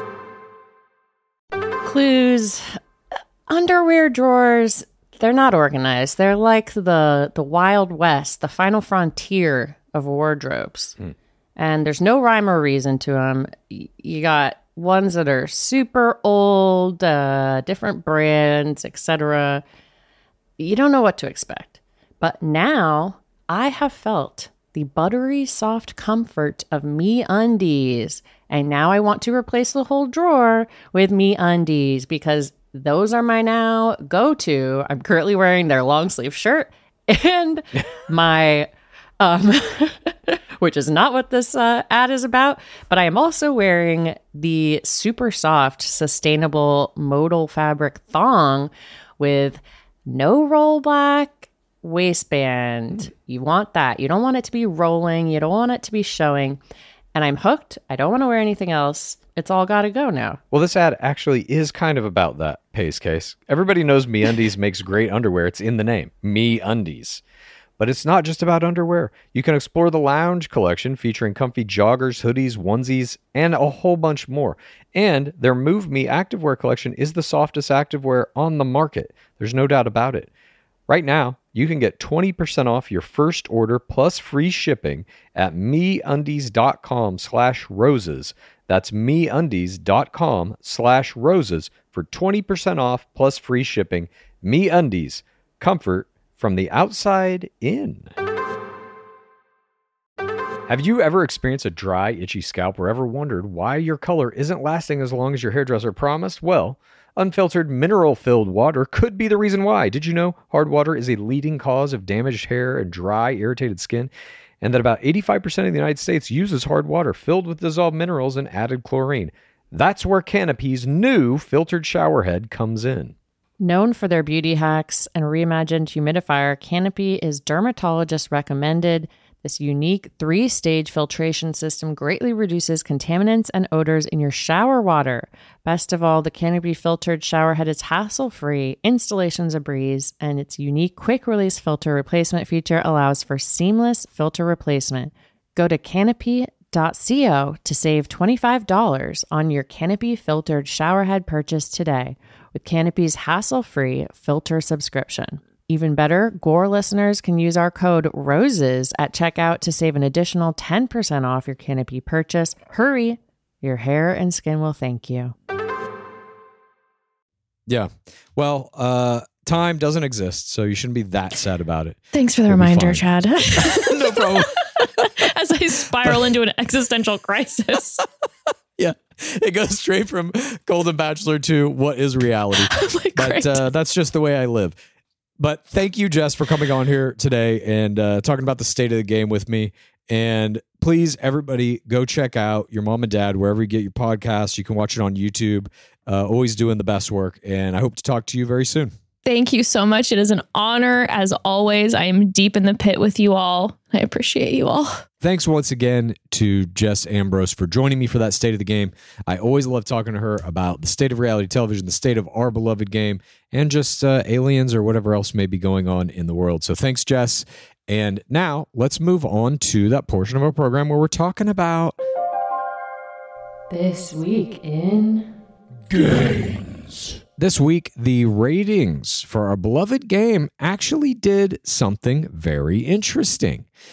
Speaker 5: Clues. Underwear drawers, they're not organized. They're like the, the Wild West, the final frontier of wardrobes. Hmm. And there's no rhyme or reason to them. You got ones that are super old, uh, different brands, et cetera. You don't know what to expect. But now I have felt the buttery soft comfort of MeUndies. And now I want to replace the whole drawer with MeUndies because those are my now go-to. I'm currently wearing their long sleeve shirt and my, um, which is not what this uh, ad is about, but I am also wearing the super soft, sustainable modal fabric thong with no rollback waistband. You want that. You don't want it to be rolling. You don't want it to be showing. And I'm hooked. I don't want to wear anything else. It's all got to go now.
Speaker 4: Well, this ad actually is kind of about that, Pace Case. Everybody knows MeUndies makes great underwear. It's in the name, MeUndies. But it's not just about underwear. You can explore the lounge collection featuring comfy joggers, hoodies, onesies, and a whole bunch more. And their Move Me activewear collection is the softest activewear on the market. There's no doubt about it. Right now, you can get twenty percent off your first order plus free shipping at MeUndies.com slash roses. That's MeUndies.com slash roses for twenty percent off plus free shipping. MeUndies, comfort from the outside in. Have you ever experienced a dry, itchy scalp or ever wondered why your color isn't lasting as long as your hairdresser promised? Well, unfiltered, mineral-filled water could be the reason why. Did you know hard water is a leading cause of damaged hair and dry, irritated skin? And that about eighty-five percent of the United States uses hard water filled with dissolved minerals and added chlorine. That's where Canopy's new filtered shower head comes in.
Speaker 5: Known for their beauty hacks and reimagined humidifier, Canopy is dermatologist recommended. This unique three-stage filtration system greatly reduces contaminants and odors in your shower water. Best of all, the Canopy filtered shower head is hassle-free, installation's a breeze, and its unique quick-release filter replacement feature allows for seamless filter replacement. Go to canopy dot co to save twenty-five dollars on your Canopy filtered shower head purchase today with Canopy's hassle-free filter subscription. Even better, Gore listeners can use our code ROSES at checkout to save an additional ten percent off your Canopy purchase. Hurry, your hair and skin will thank you.
Speaker 4: Yeah. Well, uh, time doesn't exist, so you shouldn't be that sad about it.
Speaker 8: Thanks for the
Speaker 4: We'll be
Speaker 8: reminder,
Speaker 4: fine.
Speaker 8: Chad.
Speaker 4: No problem.
Speaker 8: As I spiral into an existential crisis.
Speaker 4: Yeah. It goes straight from Golden Bachelor to what is reality.
Speaker 8: Like,
Speaker 4: but
Speaker 8: great.
Speaker 4: uh, that's just the way I live. But thank you, Jess, for coming on here today and uh, talking about the state of the game with me. And please, everybody, go check out Your Mom and Dad wherever you get your podcasts. You can watch it on YouTube. Uh, always doing the best work. And I hope to talk to you very soon.
Speaker 8: Thank you so much. It is an honor, as always. I am deep in the pit with you all. I appreciate you all.
Speaker 4: Thanks once again to Jess Ambrose for joining me for that State of the Game. I always love talking to her about the state of reality television, the state of our beloved game, and just uh, aliens or whatever else may be going on in the world. So thanks, Jess. And now let's move on to that portion of our program where we're talking about
Speaker 5: This week in
Speaker 4: games. This week, the ratings for our beloved game actually did something very interesting.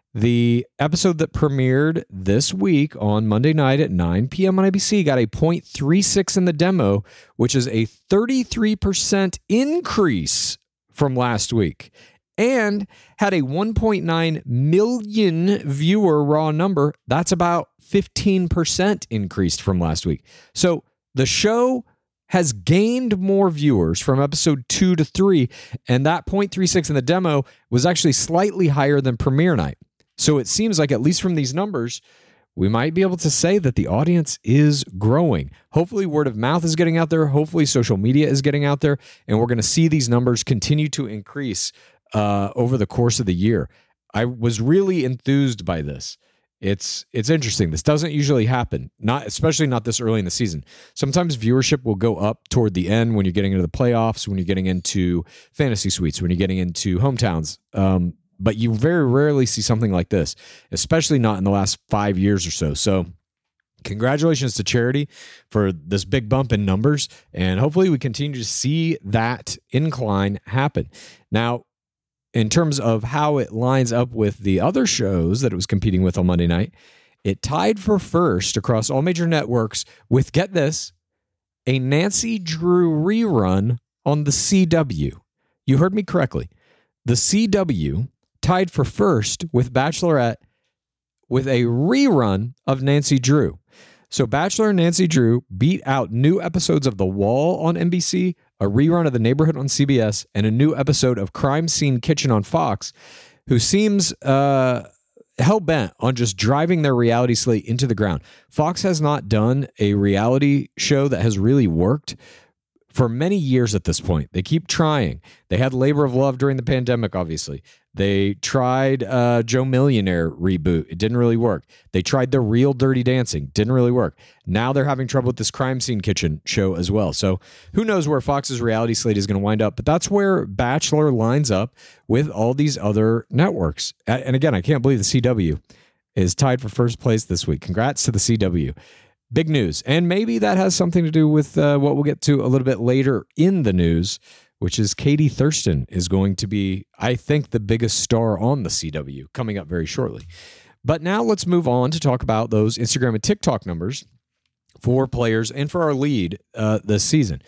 Speaker 4: The episode that premiered this week on Monday night at nine p.m. on A B C got a point three six in the demo, which is a thirty-three percent increase from last week, and had a one point nine million viewer raw number. That's about fifteen percent increased from last week. So the show has gained more viewers from episode two to three, and that point three six in the demo was actually slightly higher than premiere night. So it seems like, at least from these numbers, we might be able to say that the audience is growing. Hopefully word of mouth is getting out there. Hopefully social media is getting out there, and we're going to see these numbers continue to increase uh, over the course of the year. I was really enthused by this. It's it's interesting. This doesn't usually happen, not especially not this early in the season. Sometimes viewership will go up toward the end when you're getting into the playoffs, when you're getting into fantasy suites, when you're getting into hometowns. Um, but you very rarely see something like this, especially not in the last five years or so. So congratulations to Charity for this big bump in numbers, and hopefully we continue to see that incline happen. Now, in terms of how it lines up with the other shows that it was competing with on Monday night, it tied for first across all major networks with, get this, a Nancy Drew rerun on the C W. You heard me correctly. The C W tied for first with Bachelorette with a rerun of Nancy Drew. So Bachelor and Nancy Drew beat out new episodes of The Wall on N B C, a rerun of The Neighborhood on C B S, and a new episode of Crime Scene Kitchen on Fox, who seems uh, hell-bent on just driving their reality slate into the ground. Fox has not done a reality show that has really worked for many years at this point. They keep trying. They had Labor of Love during the pandemic, obviously. They tried uh, Joe Millionaire reboot. It didn't really work. They tried The Real Dirty Dancing. Didn't really work. Now they're having trouble with this Crime Scene Kitchen show as well. So who knows where Fox's reality slate is going to wind up. But that's where Bachelor lines up with all these other networks. And again, I can't believe the C W is tied for first place this week. Congrats to the C W. Big news. And maybe that has something to do with uh, what we'll get to a little bit later in the news, which is Katie Thurston is going to be, I think, the biggest star on the C W coming up very shortly. But now let's move on to talk about those Instagram and TikTok numbers for players and for our lead uh, this season.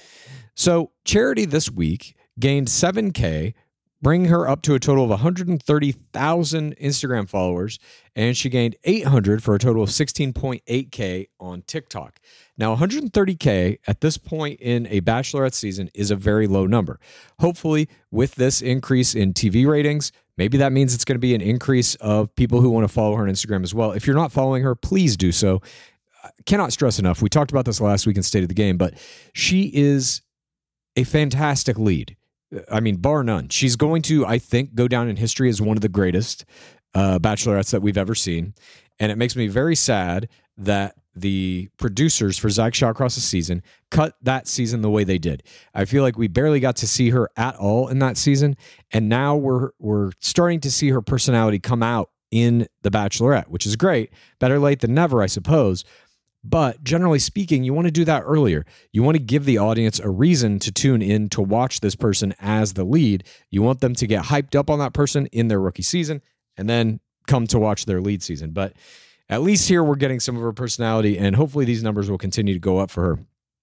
Speaker 4: So Charity this week gained seven K, bringing her up to a total of one hundred thirty thousand Instagram followers, and she gained eight hundred for a total of sixteen point eight K on TikTok. Now, one hundred thirty K at this point in a Bachelorette season is a very low number. Hopefully, with this increase in T V ratings, maybe that means it's going to be an increase of people who want to follow her on Instagram as well. If you're not following her, please do so. I cannot stress enough. We talked about this last week in State of the Game, but she is a fantastic lead. I mean, bar none. She's going to, I think, go down in history as one of the greatest uh, bachelorettes that we've ever seen. And it makes me very sad that the producers for Zach Shawcross's season cut that season the way they did. I feel like we barely got to see her at all in that season. And now we're we're starting to see her personality come out in The Bachelorette, which is great. Better late than never, I suppose. But generally speaking, you want to do that earlier. You want to give the audience a reason to tune in to watch this person as the lead. You want them to get hyped up on that person in their rookie season and then come to watch their lead season. But at least here we're getting some of her personality, and hopefully these numbers will continue to go up for her.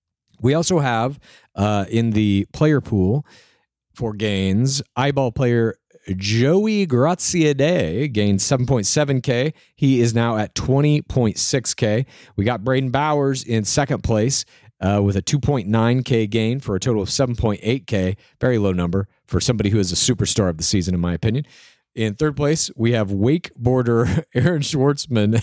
Speaker 4: We also have uh, in the player pool for gains, eyeball player Joey Graziadei gained seven point seven K. He is now at twenty point six K. We got Braden Bowers in second place uh, with a two point nine K gain for a total of seven point eight K. Very low number for somebody who is a superstar of the season, in my opinion. In third place, we have wakeboarder Aaron Schwartzman.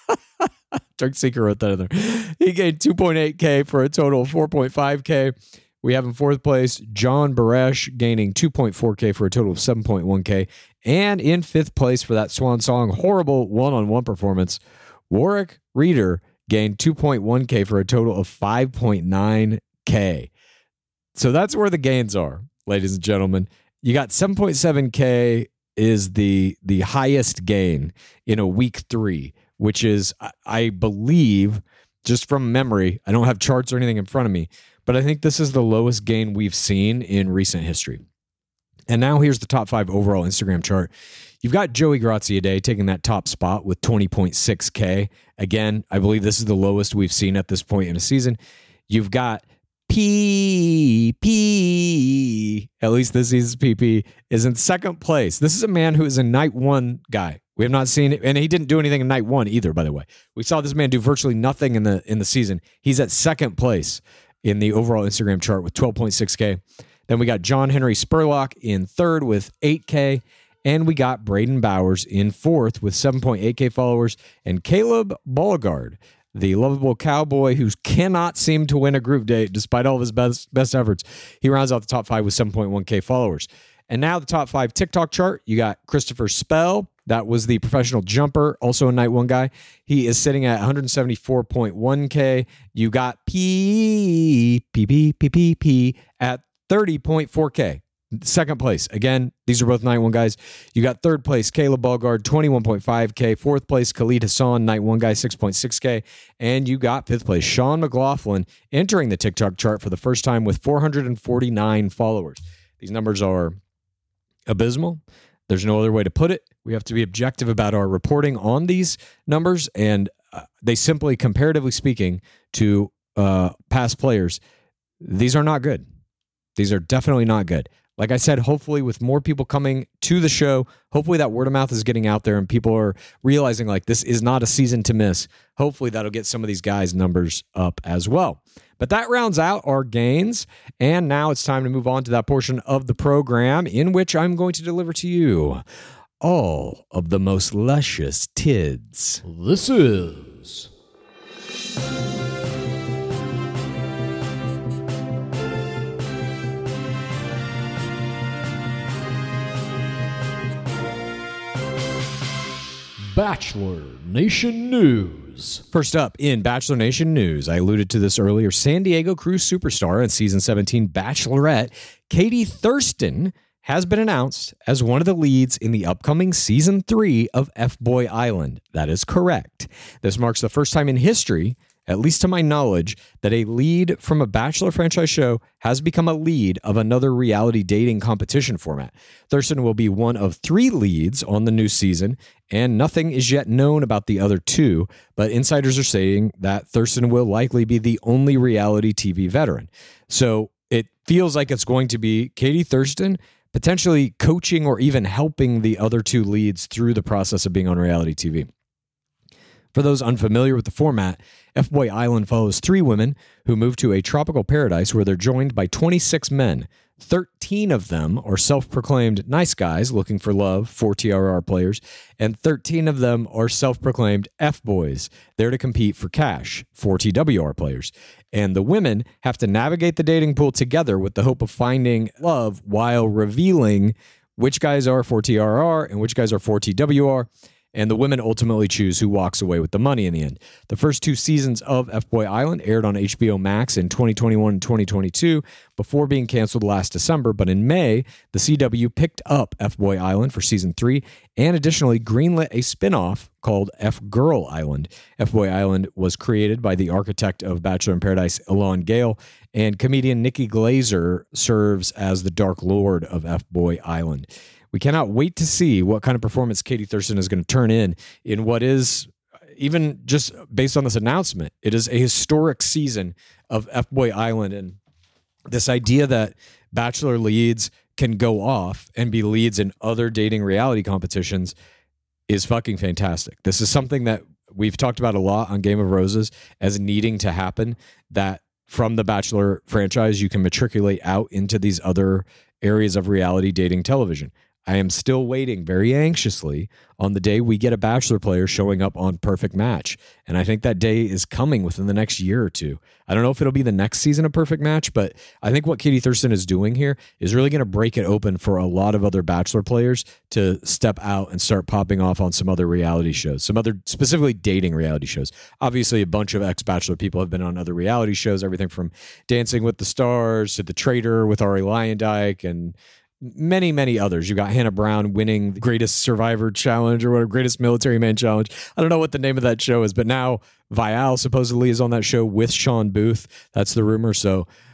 Speaker 4: Dirk Seeker wrote that in there. He gained two point eight K for a total of four point five K. We have in fourth place, John Baresh gaining two point four K for a total of seven point one K. And in fifth place for that Swan Song horrible one-on-one performance, Warwick Reeder gained two point one K for a total of five point nine K. So that's where the gains are, ladies and gentlemen. You got seven point seven K is the, the highest gain in a week three, which is, I believe, just from memory, I don't have charts or anything in front of me, but I think this is the lowest gain we've seen in recent history. And now here's the top five overall Instagram chart. You've got Joey Graziadei taking that top spot with twenty point six K. Again, I believe this is the lowest we've seen at this point in a season. You've got P P, at least this season's P P, is in second place. This is a man who is a night one guy. We have not seen it, and he didn't do anything in night one either, by the way. We saw this man do virtually nothing in the in the season. He's at second place in the overall Instagram chart with twelve point six K. Then we got John Henry Spurlock in third with eight K. And we got Braden Bowers in fourth with seven point eight K followers. And Caleb Bolligard, the lovable cowboy who cannot seem to win a group date despite all of his best, best efforts, he rounds out the top five with seven point one K followers. And now the top five TikTok chart, you got Christopher Spell. That was the professional jumper, also a night one guy. He is sitting at one seventy-four point one K. You got P, P, P, P, P, P at thirty point four K. Second place. Again, these are both night one guys. You got third place, Caleb Bolligard, twenty-one point five K. Fourth place, Khalid Hassan, night one guy, six point six K. And you got fifth place, Sean McLaughlin, entering the TikTok chart for the first time with four hundred forty-nine followers. These numbers are abysmal. There's no other way to put it. We have to be objective about our reporting on these numbers, and uh, they simply, comparatively speaking, to uh, past players, these are not good. These are definitely not good. Like I said, hopefully with more people coming to the show, hopefully that word of mouth is getting out there and people are realizing like this is not a season to miss. Hopefully that'll get some of these guys' numbers up as well. But that rounds out our gains. And now it's time to move on to that portion of the program in which I'm going to deliver to you all of the most luscious tids.
Speaker 6: This is... Bachelor Nation News.
Speaker 4: First up in Bachelor Nation News, I alluded to this earlier, San Diego Cruise superstar and season seventeen Bachelorette, Katie Thurston, has been announced as one of the leads in the upcoming season three of F-Boy Island. That is correct. This marks the first time in history, at least to my knowledge, that a lead from a Bachelor franchise show has become a lead of another reality dating competition format. Thurston will be one of three leads on the new season, and nothing is yet known about the other two, but insiders are saying that Thurston will likely be the only reality T V veteran. So it feels like it's going to be Katie Thurston potentially coaching or even helping the other two leads through the process of being on reality T V. For those unfamiliar with the format, F-Boy Island follows three women who move to a tropical paradise where they're joined by twenty-six men. thirteen of them are self-proclaimed nice guys looking for love, four T R R players, and thirteen of them are self-proclaimed F-Boys, there to compete for cash, four T W R players. And the women have to navigate the dating pool together with the hope of finding love while revealing which guys are four T R R and which guys are four T W R. And the women ultimately choose who walks away with the money in the end. The first two seasons of F-Boy Island aired on H B O Max in twenty twenty-one and twenty twenty-two before being canceled last December. But in May, the C W picked up F-Boy Island for season three and additionally greenlit a spinoff called F-Girl Island. F-Boy Island was created by the architect of Bachelor in Paradise, Elon Gale, and comedian Nikki Glazer serves as the Dark Lord of F-Boy Island. We cannot wait to see what kind of performance Katie Thurston is going to turn in in what is, even just based on this announcement, it is a historic season of F-Boy Island. And this idea that Bachelor leads can go off and be leads in other dating reality competitions is fucking fantastic. This is something that we've talked about a lot on Game of Roses as needing to happen, that from the Bachelor franchise, you can matriculate out into these other areas of reality dating television. I am still waiting very anxiously on the day we get a Bachelor player showing up on Perfect Match. And I think that day is coming within the next year or two. I don't know if it'll be the next season of Perfect Match, but I think what Katie Thurston is doing here is really going to break it open for a lot of other Bachelor players to step out and start popping off on some other reality shows, some other specifically dating reality shows. Obviously, a bunch of ex-Bachelor people have been on other reality shows, everything from Dancing with the Stars to The Traitor with Ari Lyondike and many, many others. You got Hannah Brown winning the Greatest Survivor Challenge or whatever, Greatest Military Man Challenge. I don't know what the name of that show is, but now Vial supposedly is on that show with Sean Booth. That's the rumor. So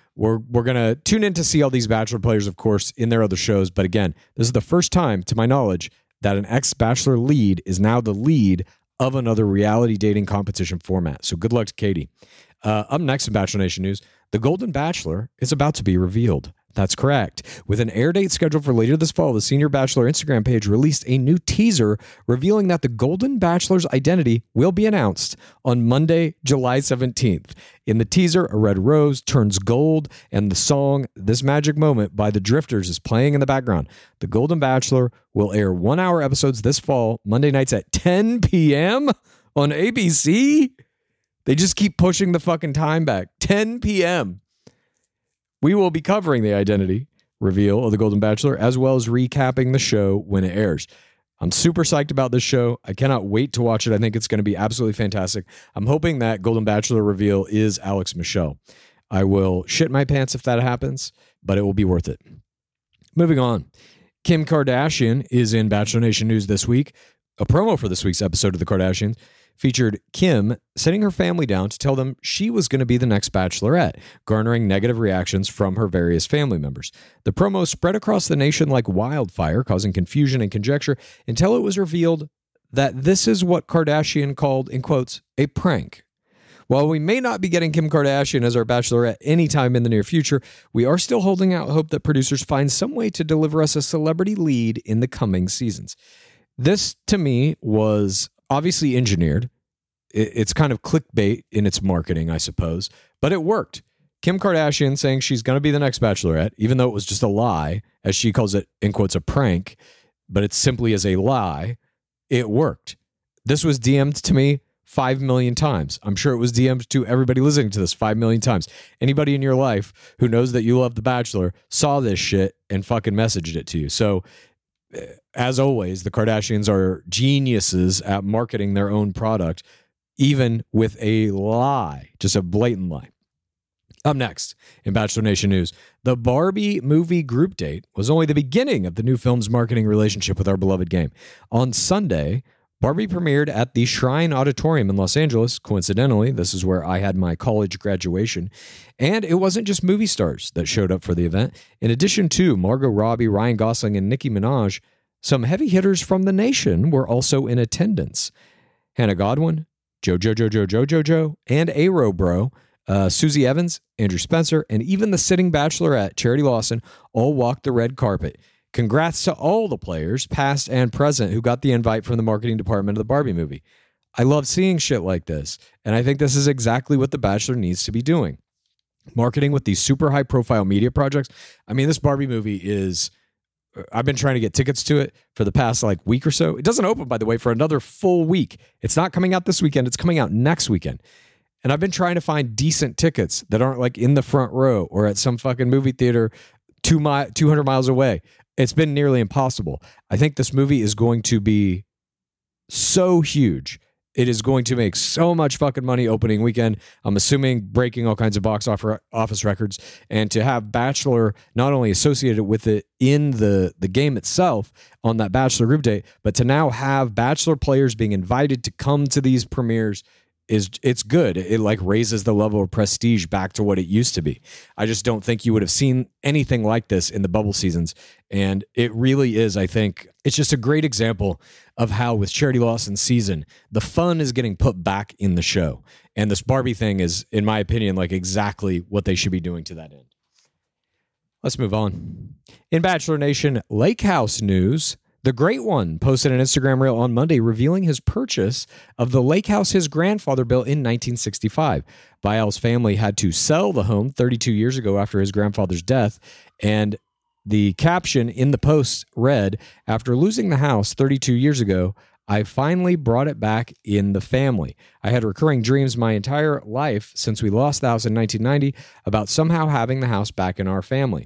Speaker 4: We're we're gonna tune in to see all these Bachelor players, of course, in their other shows. But again, this is the first time, to my knowledge, that an ex-Bachelor lead is now the lead of another reality dating competition format. So good luck to Katie. Uh, up next in Bachelor Nation news, the Golden Bachelor is about to be revealed. That's correct. With an air date scheduled for later this fall, the Senior Bachelor Instagram page released a new teaser revealing that the Golden Bachelor's identity will be announced on Monday, July seventeenth. In the teaser, a red rose turns gold, and the song This Magic Moment by the Drifters is playing in the background. The Golden Bachelor will air one-hour episodes this fall, Monday nights at ten p.m. on A B C. They just keep pushing the fucking time back. ten p.m. We will be covering the identity reveal of the Golden Bachelor as well as recapping the show when it airs. I'm super psyched about this show. I cannot wait to watch it. I think it's going to be absolutely fantastic. I'm hoping that Golden Bachelor reveal is Alex Michelle. I will shit my pants if that happens, but it will be worth it. Moving on. Kim Kardashian is in Bachelor Nation news this week. A promo for this week's episode of The Kardashians featured Kim sitting her family down to tell them she was going to be the next Bachelorette, garnering negative reactions from her various family members. The promo spread across the nation like wildfire, causing confusion and conjecture until it was revealed that this is what Kardashian called, in quotes, a prank. While we may not be getting Kim Kardashian as our Bachelorette anytime in the near future, we are still holding out hope that producers find some way to deliver us a celebrity lead in the coming seasons. This, to me, was obviously engineered. It's kind of clickbait in its marketing, I suppose, but it worked. Kim Kardashian saying she's going to be the next Bachelorette, even though it was just a lie, as she calls it, in quotes, a prank, but it's simply as a lie, it worked. This was D M'd to me five million times. I'm sure it was D M'd to everybody listening to this five million times. Anybody in your life who knows that you love The Bachelor saw this shit and fucking messaged it to you. So, as always, the Kardashians are geniuses at marketing their own product, even with a lie, just a blatant lie. Up next in Bachelor Nation news, the Barbie movie group date was only the beginning of the new film's marketing relationship with our beloved game. On Sunday, Barbie premiered at the Shrine Auditorium in Los Angeles. Coincidentally, this is where I had my college graduation. And it wasn't just movie stars that showed up for the event. In addition to Margot Robbie, Ryan Gosling, and Nicki Minaj, some heavy hitters from the nation were also in attendance. Hannah Godwin, Jojo Jojo Jojo Jojo, and Aero Bro, uh, Susie Evans, Andrew Spencer, and even the sitting Bachelorette, Charity Lawson, all walked the red carpet. Congrats to all the players, past and present, who got the invite from the marketing department of the Barbie movie. I love seeing shit like this, and I think this is exactly what The Bachelor needs to be doing. Marketing with these super high-profile media projects. I mean, this Barbie movie is... I've been trying to get tickets to it for the past like week or so. It doesn't open, by the way, for another full week. It's not coming out this weekend. It's coming out next weekend. And I've been trying to find decent tickets that aren't like in the front row or at some fucking movie theater two mi- two hundred miles away. It's been nearly impossible. I think this movie is going to be so huge. It is going to make so much fucking money opening weekend. I'm assuming breaking all kinds of box office records. And to have Bachelor not only associated with it in the, the game itself on that Bachelor group date, but to now have Bachelor players being invited to come to these premieres is it's good. It like raises the level of prestige back to what it used to be. I just don't think you would have seen anything like this in the bubble seasons. And it really is, I think, it's just a great example of how with Charity Lawson's season, the fun is getting put back in the show. And this Barbie thing is, in my opinion, like exactly what they should be doing to that end. Let's move on. In Bachelor Nation Lake House news, The Great One posted an Instagram reel on Monday revealing his purchase of the lake house his grandfather built in nineteen sixty-five. Vial's family had to sell the home thirty-two years ago after his grandfather's death, and the caption in the post read, "After losing the house thirty-two years ago, I finally brought it back in the family. I had recurring dreams my entire life since we lost the house in nineteen ninety about somehow having the house back in our family.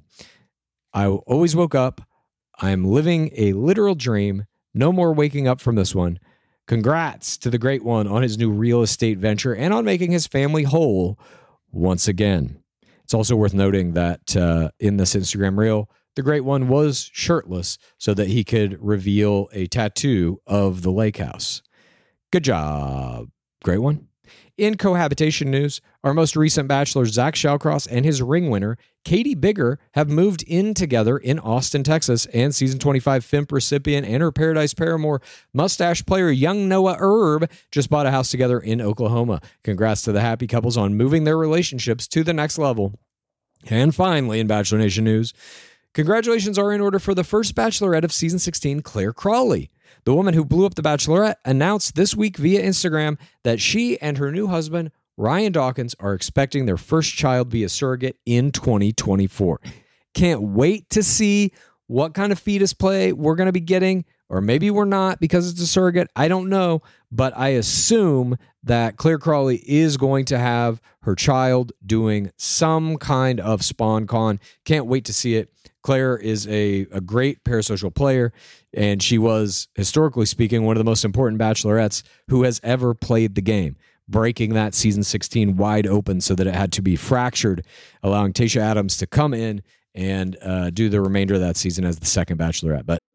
Speaker 4: I always woke up. I'm living a literal dream. No more waking up from this one. Congrats to the Great One on his new real estate venture and on making his family whole once again." It's also worth noting that uh, in this Instagram reel, the Great One was shirtless so that he could reveal a tattoo of the lake house. Good job, Great One. In cohabitation news, Our most recent bachelor, Zach Shallcross, and his ring winner, Katie Bigger, have moved in together in Austin, Texas, and season twenty-five F I M P recipient and her Paradise Paramour mustache player, young Noah Erb, just bought a house together in Oklahoma. Congrats to the happy couples on moving their relationships to the next level. And finally, in Bachelor Nation news, congratulations are in order for the first bachelorette of season sixteen, Claire Crawley. The woman who blew up The Bachelorette announced this week via Instagram that she and her new husband, Ryan Dawkins, are expecting their first child via surrogate in twenty twenty-four. Can't wait to see what kind of fetus play we're going to be getting, or maybe we're not because it's a surrogate. I don't know, but I assume that Claire Crawley is going to have her child doing some kind of spawn con. Can't wait to see it. Claire is a, a great parasocial player, and she was, historically speaking, one of the most important bachelorettes who has ever played the game, breaking that season sixteen wide open so that it had to be fractured, allowing Tayshia Adams to come in and uh, do the remainder of that season as the second bachelorette. But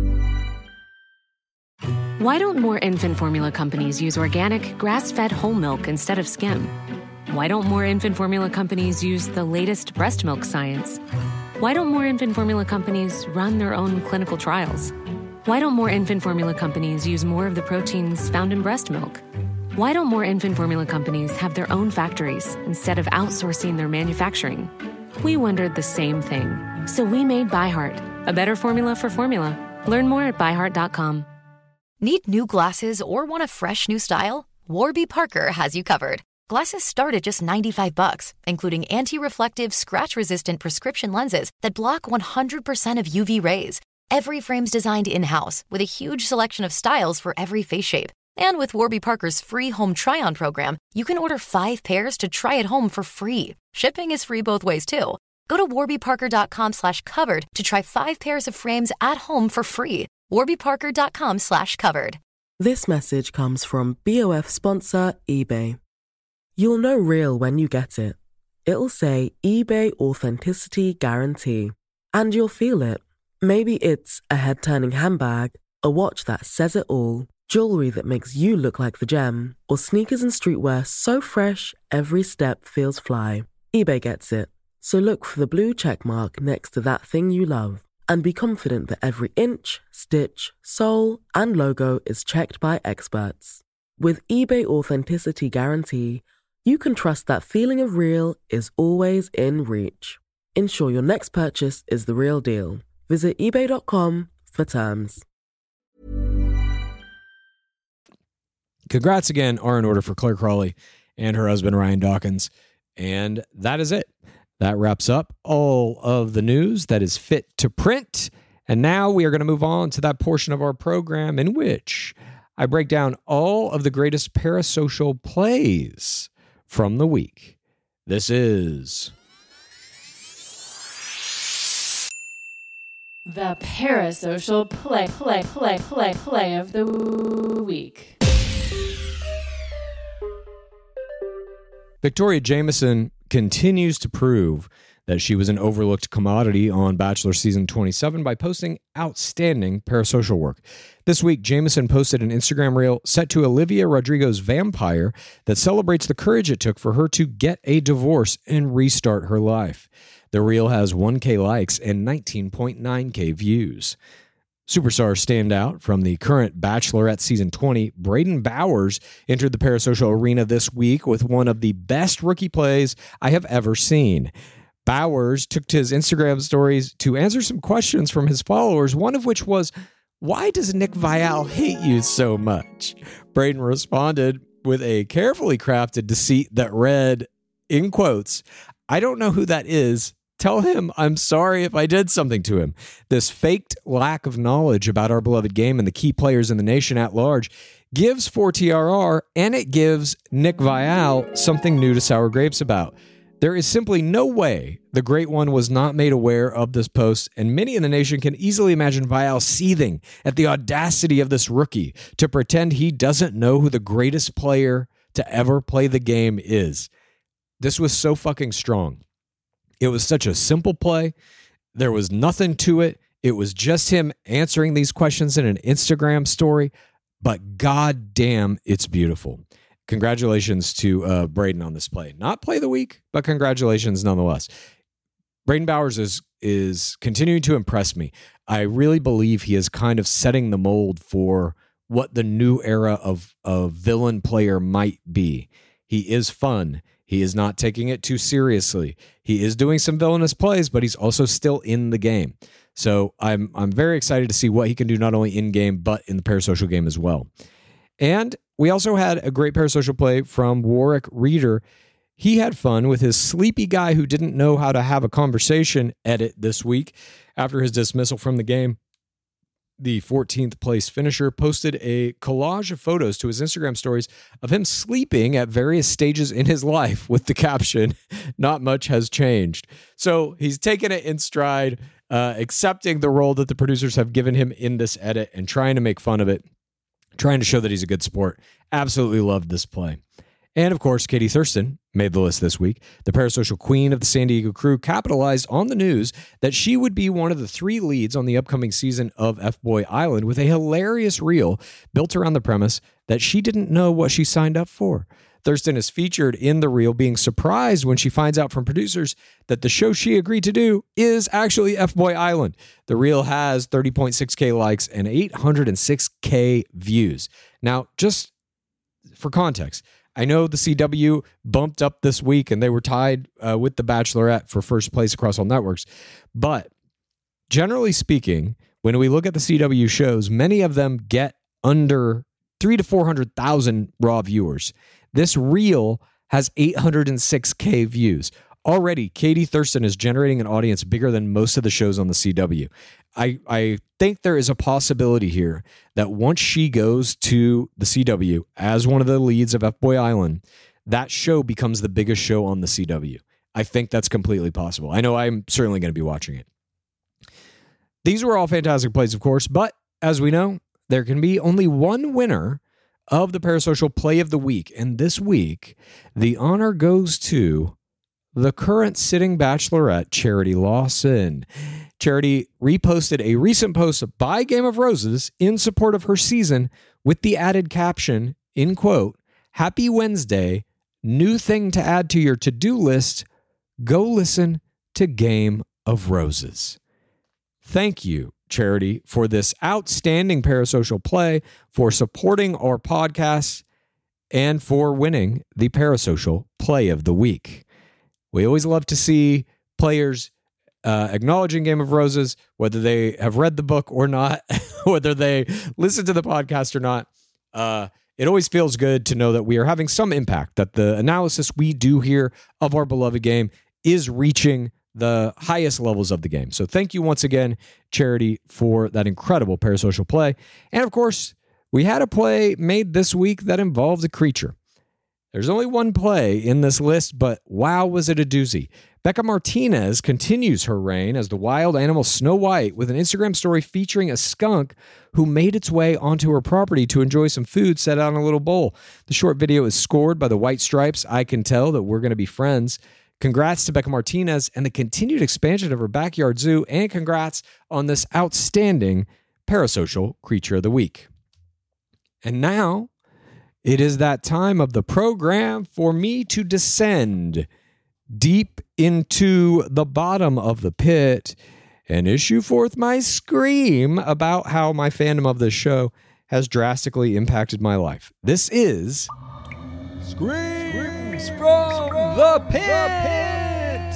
Speaker 3: Why don't more infant formula companies use organic, grass-fed whole milk instead of skim? Why don't more infant formula companies use the latest breast milk science? Why don't more infant formula companies run their own clinical trials? Why don't more infant formula companies use more of the proteins found in breast milk? Why don't more infant formula companies have their own factories instead of outsourcing their manufacturing? We wondered the same thing. So we made ByHeart, a better formula for formula. Learn more at by heart dot com.
Speaker 9: Need new glasses or want a fresh new style? Warby Parker has you covered. Glasses start at just ninety-five bucks, including anti-reflective, scratch-resistant prescription lenses that block one hundred percent of U V rays. Every frame's designed in-house with a huge selection of styles for every face shape. And with Warby Parker's free home try-on program, you can order five pairs to try at home for free. Shipping is free both ways, too. Go to warby parker dot com slash covered to try five pairs of frames at home for free. warby parker dot com slash covered.
Speaker 10: This message comes from B O F sponsor eBay. You'll know real when you get it. It'll say eBay Authenticity Guarantee. And you'll feel it. Maybe it's a head-turning handbag, a watch that says it all, jewelry that makes you look like the gem, or sneakers and streetwear so fresh every step feels fly. eBay gets it. So look for the blue check mark next to that thing you love and be confident that every inch, stitch, sole, and logo is checked by experts. With eBay Authenticity Guarantee, you can trust that feeling of real is always in reach. Ensure your next purchase is the real deal. Visit ebay dot com for terms.
Speaker 4: congrats again are in order for Claire Crawley and her husband, Ryan Dawkins. And that is it. That wraps up all of the news that is fit to print. And now we are going to move on to that portion of our program in which I break down all of the greatest parasocial plays from the week. This is
Speaker 5: the parasocial play, play, play, play, play of the week.
Speaker 4: Victoria Jameson continues to prove that she was an overlooked commodity on Bachelor Season twenty-seven by posting outstanding parasocial work. This week, Jameson posted an Instagram reel set to Olivia Rodrigo's Vampire that celebrates the courage it took for her to get a divorce and restart her life. The reel has one K likes and nineteen point nine K views. Superstar standout from the current Bachelorette Season twenty, Braden Bowers entered the parasocial arena this week with one of the best rookie plays I have ever seen. Bowers took to his Instagram stories to answer some questions from his followers, one of which was, why does Nick Viall hate you so much? Braden responded with a carefully crafted deceit that read, in quotes, I don't know who that is. Tell him I'm sorry if I did something to him. This faked lack of knowledge about our beloved game and the key players in the nation at large gives four T R R and it gives Nick Viall something new to sour grapes about. There is simply no way the Great One was not made aware of this post, and many in the nation can easily imagine Viall seething at the audacity of this rookie to pretend he doesn't know who the greatest player to ever play the game is. This was so fucking strong. It was such a simple play. There was nothing to it. It was just him answering these questions in an Instagram story, but goddamn, it's beautiful. congratulations to uh, Braden on this play. Not play of the week, but congratulations nonetheless. Braden Bowers is is continuing to impress me. I really believe he is kind of setting the mold for what the new era of of villain player might be. He is fun. He is not taking it too seriously. He is doing some villainous plays, but he's also still in the game. So I'm I'm very excited to see what he can do not only in game but in the parasocial game as well. And we also had a great parasocial play from Warwick Reader. He had fun with his sleepy guy who didn't know how to have a conversation edit this week after his dismissal from the game. The fourteenth place finisher posted a collage of photos to his Instagram stories of him sleeping at various stages in his life with the caption, "Not much has changed." So he's taken it in stride, uh, accepting the role that the producers have given him in this edit and trying to make fun of it, trying to show that he's a good sport. Absolutely loved this play. And of course, Katie Thurston made the list this week. The parasocial queen of the San Diego crew capitalized on the news that she would be one of the three leads on the upcoming season of F-Boy Island with a hilarious reel built around the premise that she didn't know what she signed up for. Thurston is featured in the reel being surprised when she finds out from producers that the show she agreed to do is actually F-Boy Island. The reel has thirty point six K likes and eight hundred six K views. Now, just for context, I know the C W bumped up this week and they were tied uh, with The Bachelorette for first place across all networks. But generally speaking, when we look at the C W shows, many of them get under three to four hundred thousand raw viewers. This reel has eight hundred six K views. Already, Katie Thurston is generating an audience bigger than most of the shows on the C W. I, I think there is a possibility here that once she goes to the C W as one of the leads of F-Boy Island, that show becomes the biggest show on the C W. I think that's completely possible. I know I'm certainly going to be watching it. These were all fantastic plays, of course, but as we know, there can be only one winner of the Parasocial Play of the Week. And this week, the honor goes to the current sitting Bachelorette, Charity Lawson. Charity reposted a recent post by Game of Roses in support of her season with the added caption, in quote, "Happy Wednesday, new thing to add to your to-do list, go listen to Game of Roses." Thank you, Charity, for this outstanding parasocial play, for supporting our podcast, and for winning the Parasocial Play of the Week. We always love to see players uh, acknowledging Game of Roses, whether they have read the book or not, whether they listen to the podcast or not. Uh, it always feels good to know that we are having some impact, that the analysis we do here of our beloved game is reaching the highest levels of the game. So thank you once again, Charity, for that incredible parasocial play. And of course, we had a play made this week that involved a creature. There's only one play in this list, but wow, was it a doozy. Becca Martinez continues her reign as the wild animal Snow White with an Instagram story featuring a skunk who made its way onto her property to enjoy some food set out in a little bowl. The short video is scored by the White Stripes. I can tell that we're going to be friends. Congrats to Becca Martinez and the continued expansion of her backyard zoo, and congrats on this outstanding parasocial creature of the week. And now, it is that time of the program for me to descend deep into the bottom of the pit and issue forth my scream about how my fandom of this show has drastically impacted my life. This is Screams from the Pit!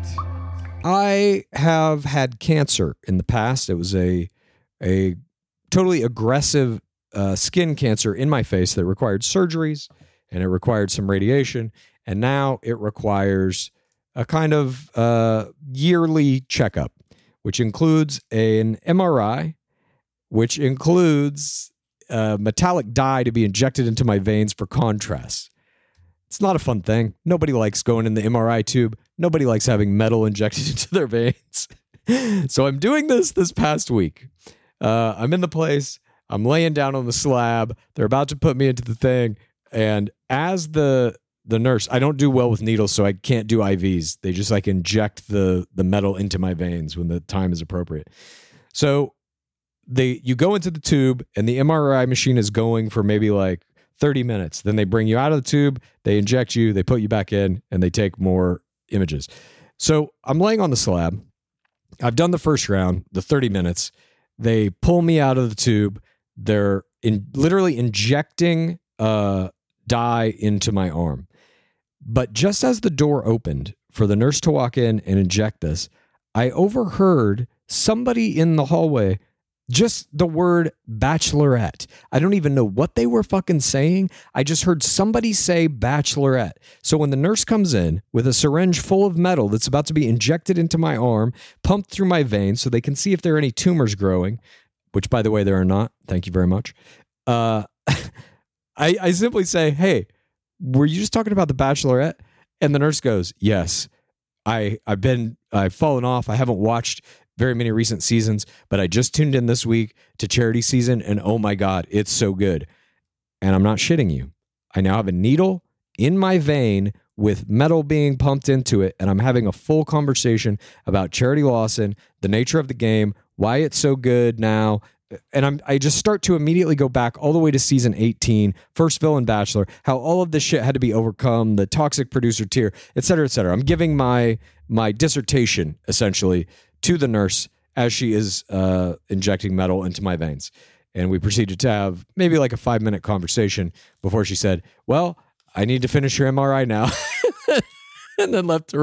Speaker 4: I have had cancer in the past. It was a, a totally aggressive Uh, skin cancer in my face that required surgeries, and it required some radiation, and now it requires a kind of uh, yearly checkup, which includes an M R I, which includes a metallic dye to be injected into my veins for contrast. It's not a fun thing. Nobody likes going in the M R I tube. Nobody likes having metal injected into their veins. So I'm doing this this past week. Uh, I'm in the place. I'm laying down on the slab. They're about to put me into the thing. And as the the nurse, I don't do well with needles, so I can't do I Vs. They just like inject the, the metal into my veins when the time is appropriate. So they you go into the tube and the M R I machine is going for maybe like thirty minutes. Then they bring you out of the tube, they inject you, they put you back in, and they take more images. So I'm laying on the slab. I've done the first round, the thirty minutes. They pull me out of the tube. They're in, literally injecting uh, dye into my arm. But just as the door opened for the nurse to walk in and inject this, I overheard somebody in the hallway, just the word bachelorette. I don't even know what they were fucking saying. I just heard somebody say bachelorette. So when the nurse comes in with a syringe full of metal that's about to be injected into my arm, pumped through my veins so they can see if there are any tumors growing, which, by the way, there are not. Thank you very much. Uh, I, I simply say, hey, were you just talking about the bachelorette? And the nurse goes, yes. I, I've been, I've fallen off. I haven't watched very many recent seasons, but I just tuned in this week to charity season, and oh my God, it's so good. And I'm not shitting you. I now have a needle in my vein with metal being pumped into it, and I'm having a full conversation about Charity Lawson, the nature of the game, why it's so good now. And I'm, I just start to immediately go back all the way to season eighteen, first villain Bachelor, how all of this shit had to be overcome, the toxic producer tier, et cetera, et cetera. I'm giving my my dissertation, essentially, to the nurse as she is uh, injecting metal into my veins. And we proceeded to have maybe like a five-minute conversation before she said, well, I need to finish your M R I now, and then left the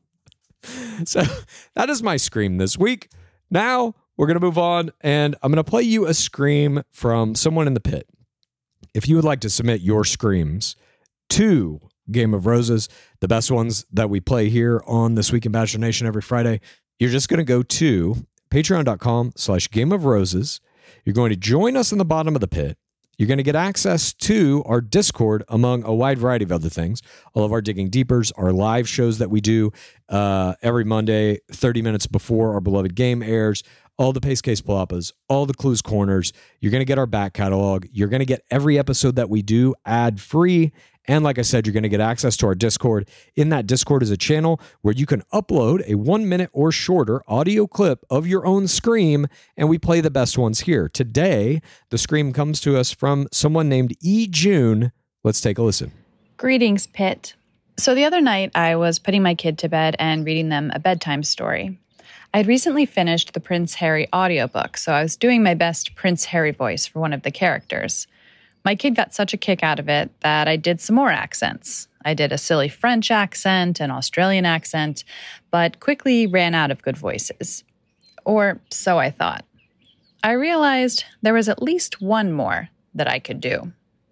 Speaker 4: room. So that is my scream this week. Now we're going to move on, and I'm going to play you a scream from someone in the pit. If you would like to submit your screams to Game of Roses, the best ones that we play here on This Week in Bachelor Nation every Friday, you're just going to go to patreon.com slash Game of Roses. You're going to join us in the bottom of the pit. You're going to get access to our Discord, among a wide variety of other things. All of our Digging Deepers, our live shows that we do uh, every Monday, thirty minutes before our beloved game airs, all the Pace Case Palapas, all the Clues Corners. You're going to get our back catalog. You're going to get every episode that we do ad-free. And like I said, you're going to get access to our Discord. In that Discord is a channel where you can upload a one minute or shorter audio clip of your own scream, and we play the best ones here. Today, the scream comes to us from someone named E. June. Let's take a listen.
Speaker 11: Greetings, Pit. So the other night, I was putting my kid to bed and reading them a bedtime story. I had recently finished the Prince Harry audiobook, so I was doing my best Prince Harry voice for one of the characters. My kid got such a kick out of it that I did some more accents. I did a silly French accent, an Australian accent, but quickly ran out of good voices. Or so I thought. I realized there was at least one more that I could do.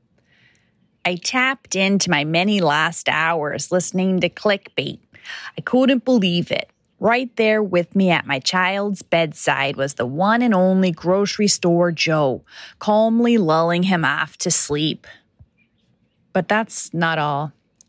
Speaker 11: I tapped into my many last hours listening to clickbait. I couldn't believe it. Right there with me at my child's bedside was the one and only grocery store Joe, calmly lulling him off to sleep. But that's not all.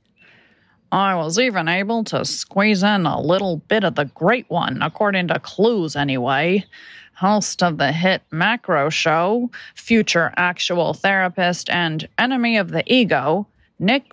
Speaker 11: I was even able to squeeze in a little bit of the great one, according to Clues anyway. Host of the hit macro show, future actual therapist and enemy of the ego, Nick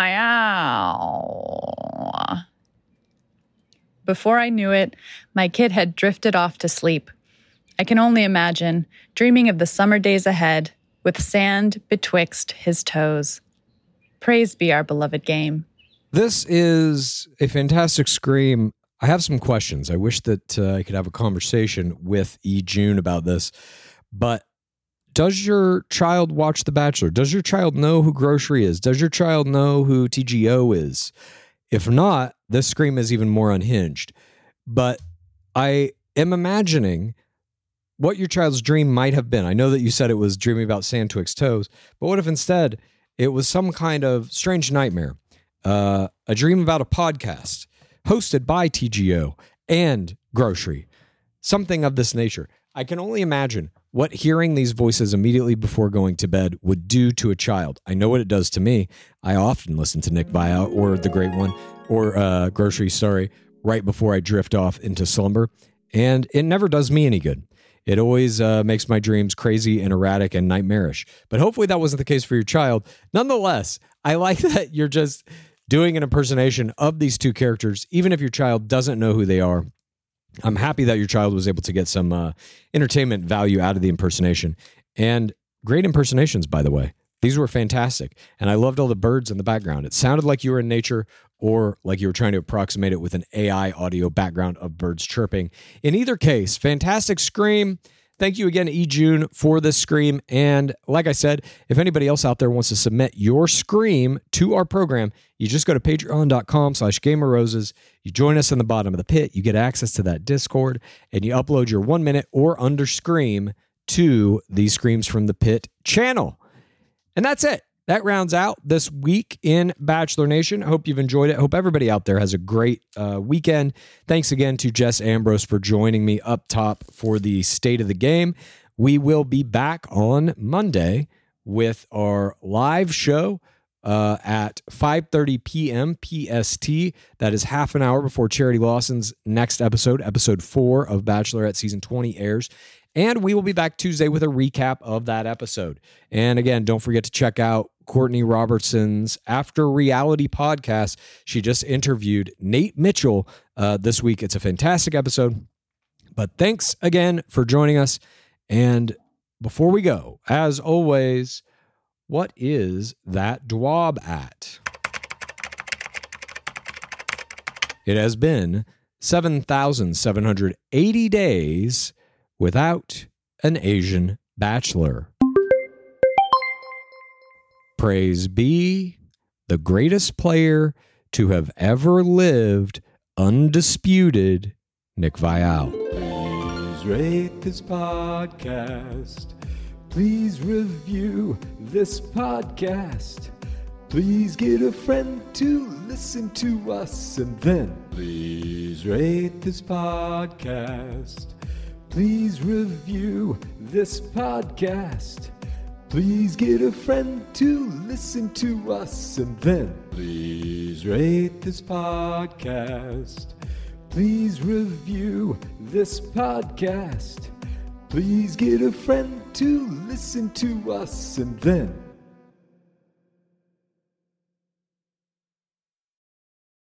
Speaker 11: Viall. Before I knew it, my kid had drifted off to sleep. I can only imagine, dreaming of the summer days ahead, with sand betwixt his toes. Praise be our beloved game.
Speaker 4: This is a fantastic scream. I have some questions. I wish that uh, I could have a conversation with E. June about this. But does your child watch The Bachelor? Does your child know who Grocery is? Does your child know who T G O is? If not, this scream is even more unhinged. But I am imagining what your child's dream might have been. I know that you said it was dreaming about sand twixt toes, but what if instead it was some kind of strange nightmare? Uh, a dream about a podcast hosted by T G O and Grocery. Something of this nature. I can only imagine what hearing these voices immediately before going to bed would do to a child. I know what it does to me. I often listen to Nick Viall or The Great One or uh, Grocery, sorry, right before I drift off into slumber. And it never does me any good. It always uh, makes my dreams crazy and erratic and nightmarish. But hopefully that wasn't the case for your child. Nonetheless, I like that you're just doing an impersonation of these two characters, even if your child doesn't know who they are. I'm happy that your child was able to get some uh, entertainment value out of the impersonation. And great impersonations, by the way. These were fantastic. And I loved all the birds in the background. It sounded like you were in nature or like you were trying to approximate it with an A I audio background of birds chirping. In either case, fantastic scream. Thank you again, eJune, for this scream. And like I said, if anybody else out there wants to submit your scream to our program, you just go to patreon.com slash Game of Roses. You join us in the bottom of the pit. You get access to that Discord, and you upload your one minute or under scream to the Screams from the Pit channel. And that's it. That rounds out this week in Bachelor Nation. I hope you've enjoyed it. I hope everybody out there has a great uh, weekend. Thanks again to Jess Ambrose for joining me up top for the State of the Game. We will be back on Monday with our live show uh, at five thirty p.m. P S T. That is half an hour before Charity Lawson's next episode, episode four of Bachelorette Season twenty airs. And we will be back Tuesday with a recap of that episode. And again, don't forget to check out Courtney Robertson's After Reality podcast. She just interviewed Nate Mitchell uh, this week. It's a fantastic episode. But thanks again for joining us. And before we go, as always, what is that D W A B at? It has been seven thousand seven hundred eighty days without an Asian bachelor. Praise be the greatest player to have ever lived, undisputed, Nick Viall.
Speaker 12: Please rate this podcast. Please review this podcast. Please get a friend to listen to us. And then please rate this podcast. Please review this podcast. Please get a friend to listen to us. And then please rate this podcast. Please review this podcast. Please get a friend to listen to us. And then